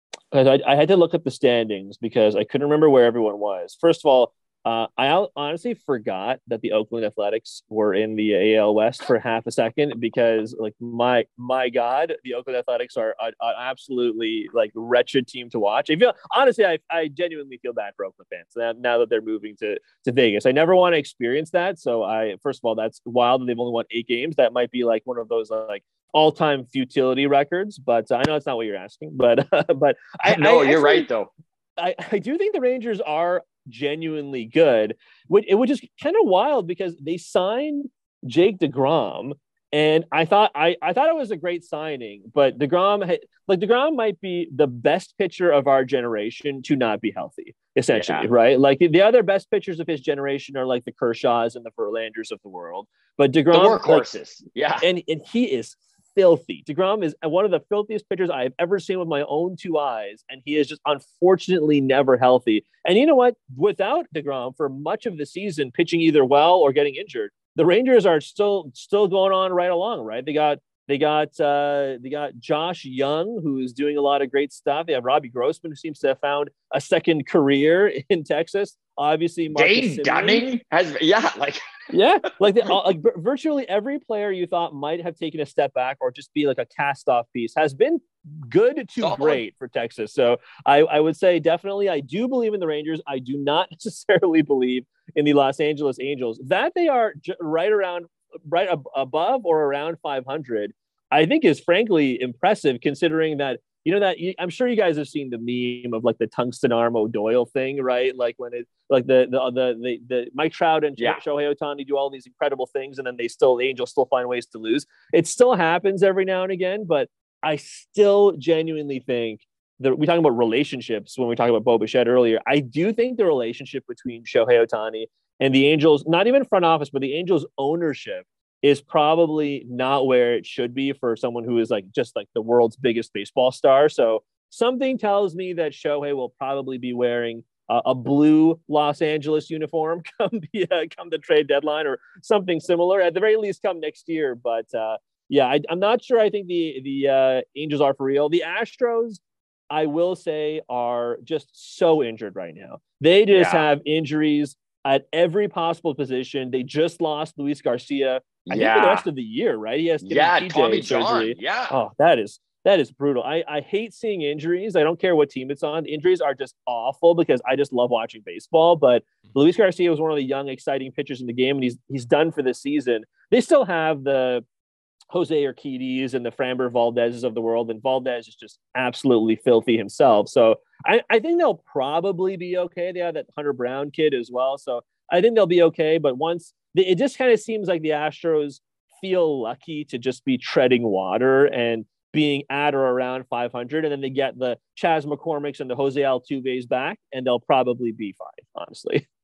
I, I had to look up the standings because I couldn't remember where everyone was. First of all, Uh, I honestly forgot that the Oakland Athletics were in the A L West for half a second because, like, my my God, the Oakland Athletics are an absolutely like wretched team to watch. I feel honestly, I, I genuinely feel bad for Oakland fans now, now that they're moving to to Vegas. I never want to experience that. So I, first of all, that's wild that they've only won eight games. That might be like one of those like all-time futility records. But uh, I know it's not what you're asking. But uh, but I no, I you're actually, right though. I, I do think the Rangers are genuinely good, which it was just kind of wild because they signed Jake DeGrom, and I thought I, I thought it was a great signing, but DeGrom had, like DeGrom might be the best pitcher of our generation to not be healthy, essentially, Yeah. right? Like the other best pitchers of his generation are like the Kershaws and the Verlanders of the world, but DeGrom, the workhorses, like, yeah, and and he is filthy. DeGrom is one of the filthiest pitchers I've ever seen with my own two eyes, and he is just unfortunately never healthy. And you know what? Without DeGrom for much of the season, pitching either well or getting injured, the Rangers are still still going on right along. Right? They got they got uh, they got Josh Young, who's doing a lot of great stuff. They have Robbie Grossman, who seems to have found a second career in Texas. Obviously, Marcus Dane Semien. Dunning has, yeah, like. Yeah, like, the, like virtually every player you thought might have taken a step back or just be like a cast-off piece has been good to Solid. Great for Texas. So I, I would say definitely I do believe in the Rangers. I do not necessarily believe in the Los Angeles Angels. That they are j- right around, right ab- above or around five hundred, I think is frankly impressive considering that, you know, that I'm sure you guys have seen the meme of like the tungsten arm O'Doyle thing, right? Like when it, like the the the the, the Mike Trout and Yeah. Shohei Ohtani do all these incredible things, and then they still the Angels still find ways to lose. It still happens every now and again, but I still genuinely think that we talking about relationships when we talk about Bo Bichette earlier. I do think the relationship between Shohei Ohtani and the Angels, not even front office, but the Angels ownership, is probably not where it should be for someone who is like just like the world's biggest baseball star. So something tells me that Shohei will probably be wearing uh, a blue Los Angeles uniform come the uh, come the trade deadline or something similar. At the very least, come next year. But uh, yeah, I, I'm not sure. I think the the uh, Angels are for real. The Astros, I will say, are just so injured right now. They just Yeah. have injuries at every possible position. They just lost Luis Garcia. I Yeah. think for the rest of the year, right? He has to get Yeah, T J Tommy surgery. John. Yeah. Oh, that is that is brutal. I, I hate seeing injuries. I don't care what team it's on. Injuries are just awful because I just love watching baseball. But Luis Garcia was one of the young, exciting pitchers in the game, and he's he's done for this season. They still have the Jose Urquides and the Framber Valdez's of the world, and Valdez is just absolutely filthy himself. So I, I think they'll probably be okay. They have that Hunter Brown kid as well. So I think they'll be okay. But once it just kind of seems like the Astros feel lucky to just be treading water and being at or around five hundred. And then they get the Chas McCormicks and the Jose Altuve's back, and they'll probably be fine, honestly.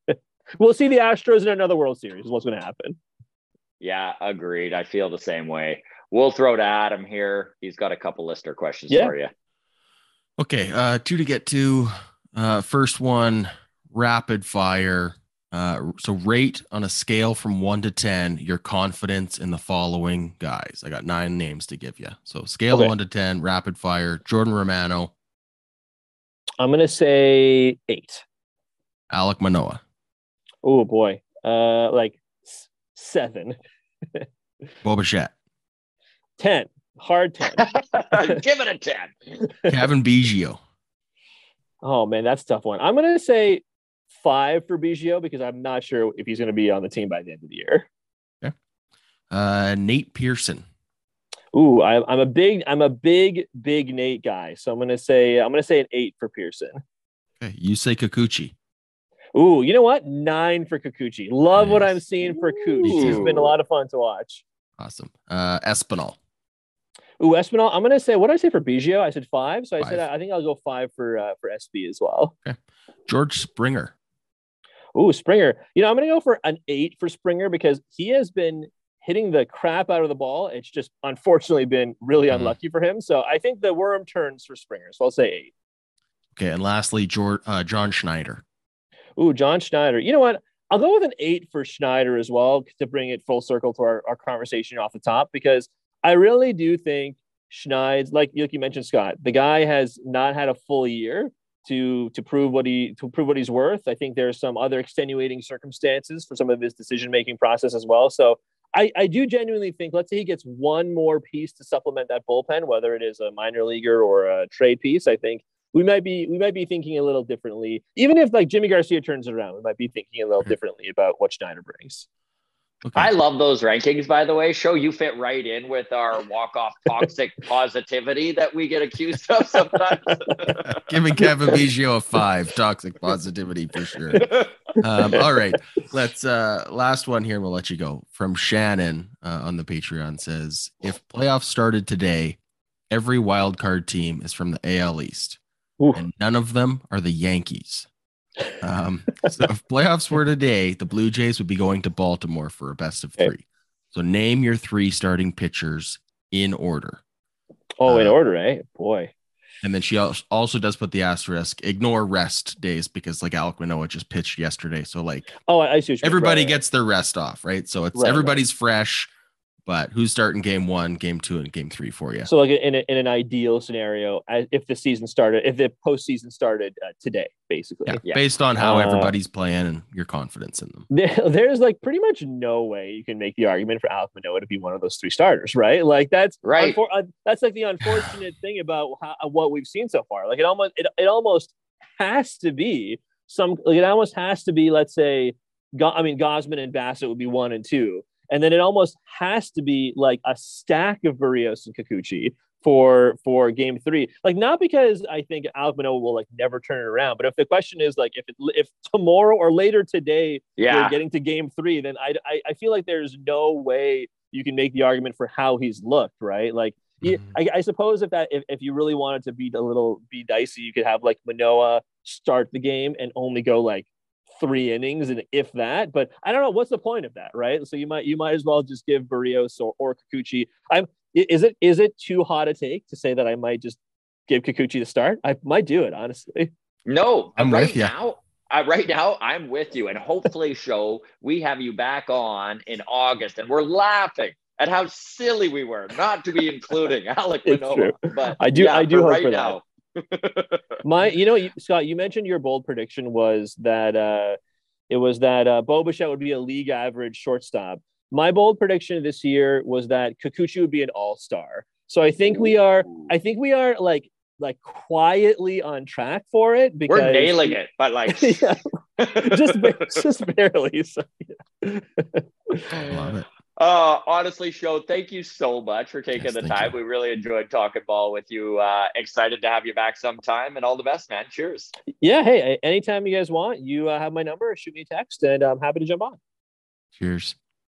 we'll see the Astros in another World Series is what's going to happen. Yeah, agreed. I feel the same way. We'll throw to Adam here. He's got a couple listener questions Yeah. for you. Okay, uh, two to get to. Uh, first one, rapid fire. Uh, so rate on a scale from one to ten your confidence in the following guys. I got nine names to give you. So scale Okay. of one to ten, rapid fire. Jordan Romano, I'm going to say eight. Alek Manoah, Oh, boy. Uh, like s- seven. Bo Bichette, ten. Hard ten. Give it a ten. Kevin Biggio, Oh, man, that's a tough one. I'm going to say five for Biggio because I'm not sure if he's going to be on the team by the end of the year. uh, Nate Pearson, Ooh, I, I'm a big, I'm a big, big Nate guy. So I'm going to say, I'm going to say an eight for Pearson. okay, Yusei Kikuchi, Ooh, you know what? Nine for Kikuchi. Love what Nice. I'm seeing for Cooch. Me He's too. been a lot of fun to watch. awesome. Uh, Espinal, Ooh, Espinal. I'm gonna say, what did I say for Biggio? I said five. So I said Five. I think I'll go five for uh, for S B as well. George Springer, Ooh, Springer. You know, I'm gonna go for an eight for Springer because he has been hitting the crap out of the ball. It's just unfortunately been really Mhm. unlucky for him. So I think the worm turns for Springer. So I'll say eight. okay, and lastly, George, uh, John Schneider. Ooh, John Schneider. You know what? I'll go with an eight for Schneider as well to bring it full circle to our, our conversation off the top, because I really do think Schneid's, like, like you mentioned, Scott, the guy has not had a full year to to prove what he to prove what he's worth. I think there's some other extenuating circumstances for some of his decision-making process as well. So I, I do genuinely think, let's say he gets one more piece to supplement that bullpen, whether it is a minor leaguer or a trade piece, I think we might be we might be thinking a little differently. Even if like Jimmy Garcia turns it around, we might be thinking a little differently about what Schneider brings. Okay. I love those rankings, by the way. Show you fit right in with our walk-off toxic positivity that we get accused of sometimes. Giving Kevin Biggio a five, toxic positivity for sure. Um, all right, let's uh, last one here. We'll let you go. From Shannon uh, on the Patreon says, if playoffs started today, every wild card team is from the A L East, Oof. and none of them are the Yankees. Um, so if playoffs were today, the Blue Jays would be going to Baltimore for a best of Okay. three. So name your three starting pitchers in order. Oh, in Uh, order, eh? Boy. And then she al- also does put the asterisk, ignore rest days, because like Alek Manoah just pitched yesterday. So like Oh, I I see what you mean. everybody Right, right. gets their rest off, right? So it's Right, right. everybody's fresh, but who's starting game one, game two, and game three for you? So like in, a, in an ideal scenario, as- if the season started, if the postseason started uh, today, basically. Yeah, Yeah. based on how Uh, everybody's playing and your confidence in them. There, there's like pretty much no way you can make the argument for Alek Manoah to be one of those three starters, right? Like that's Right. unfor- uh, that's like the unfortunate thing about how, what we've seen so far. Like it almost it, it almost has to be some. Like it almost has to be, let's say, Go, I mean, Gosman and Bassett would be one and two, and then it almost has to be like a stack of Barrios and Kikuchi for for game three. Like not because I think Alek Manoah will like never turn it around, but if the question is like if it, if tomorrow or later today Yeah. we're getting to game three, then I, I I feel like there's no way you can make the argument for how he's looked, right? Like yeah, Mhm. I, I suppose if that if, if you really wanted to be a little be dicey, you could have like Manoah start the game and only go like three innings and if that, but I don't know what's the point of that, right? So you might you might as well just give Barrios or, or Kikuchi. I'm is it is it too hot a take to say that I might just give Kikuchi the start? I might do it, honestly. No, I'm right with ya. now. Uh, right now, I'm with you, and hopefully, show we have you back on in August, and we're laughing at how silly we were not to be including Alek It's Manoah. true. But I do- yeah, I do for hope right for that. now. My, you know, you- Scott, you mentioned your bold prediction was that uh, it was that uh, Bo Bichette would be a league average shortstop. My bold prediction this year was that Kikuchi would be an all-star. So I think we are, I think we are like like quietly on track for it because We're nailing it, but like, yeah, just ba- just barely. So, yeah. Love it. Uh, honestly, show, thank you so much for taking Yes, the thank time. you. We really enjoyed talking ball with you. Uh, excited to have you back sometime, and all the best, man. Cheers. Yeah, hey, anytime you guys want, you uh, have my number. Shoot me a text, and I'm happy to jump on. Cheers.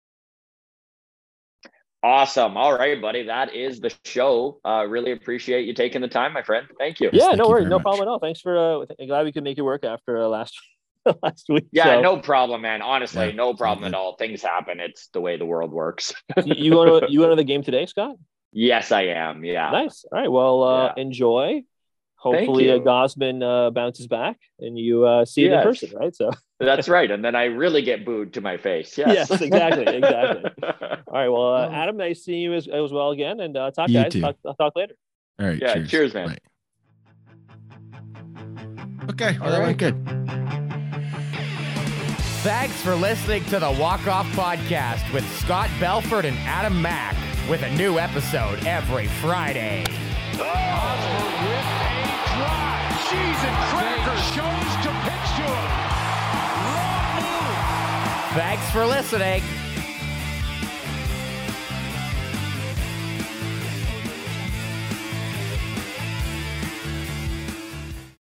Awesome. All right, buddy. That is the show. Uh, really appreciate you taking the time, my friend. Thank you. Yes, Yeah, thank no you worries, very no much. problem at all. Thanks for. Uh, glad we could make it work after uh, last last week. Yeah, so. no problem, man. Honestly, Yeah, no problem good. at all. Things happen. It's the way the world works. you going to you going to the game today, Scott? Yes, I am. Yeah. Nice. All right. Well, uh, Yeah. enjoy. Hopefully, uh, you. Gosman uh, bounces back and you uh, see it Yes. in person, right? So That's right. And then I really get booed to my face. Yes, yes, exactly, exactly. All right. Well, uh, Adam, nice seeing you as, as well again, and uh, talk, You guys. too. Talk, I'll talk later. All right. Yeah, Cheers, cheers, man. Bye. Okay. Well, All that right. went good. Thanks for listening to the Walk Off Podcast with Scott Belford and Adam Mack, with a new episode every Friday. Osborne with a drive. Cheese and crackers. Chose to pitch to him. Wrong move. Thanks for listening.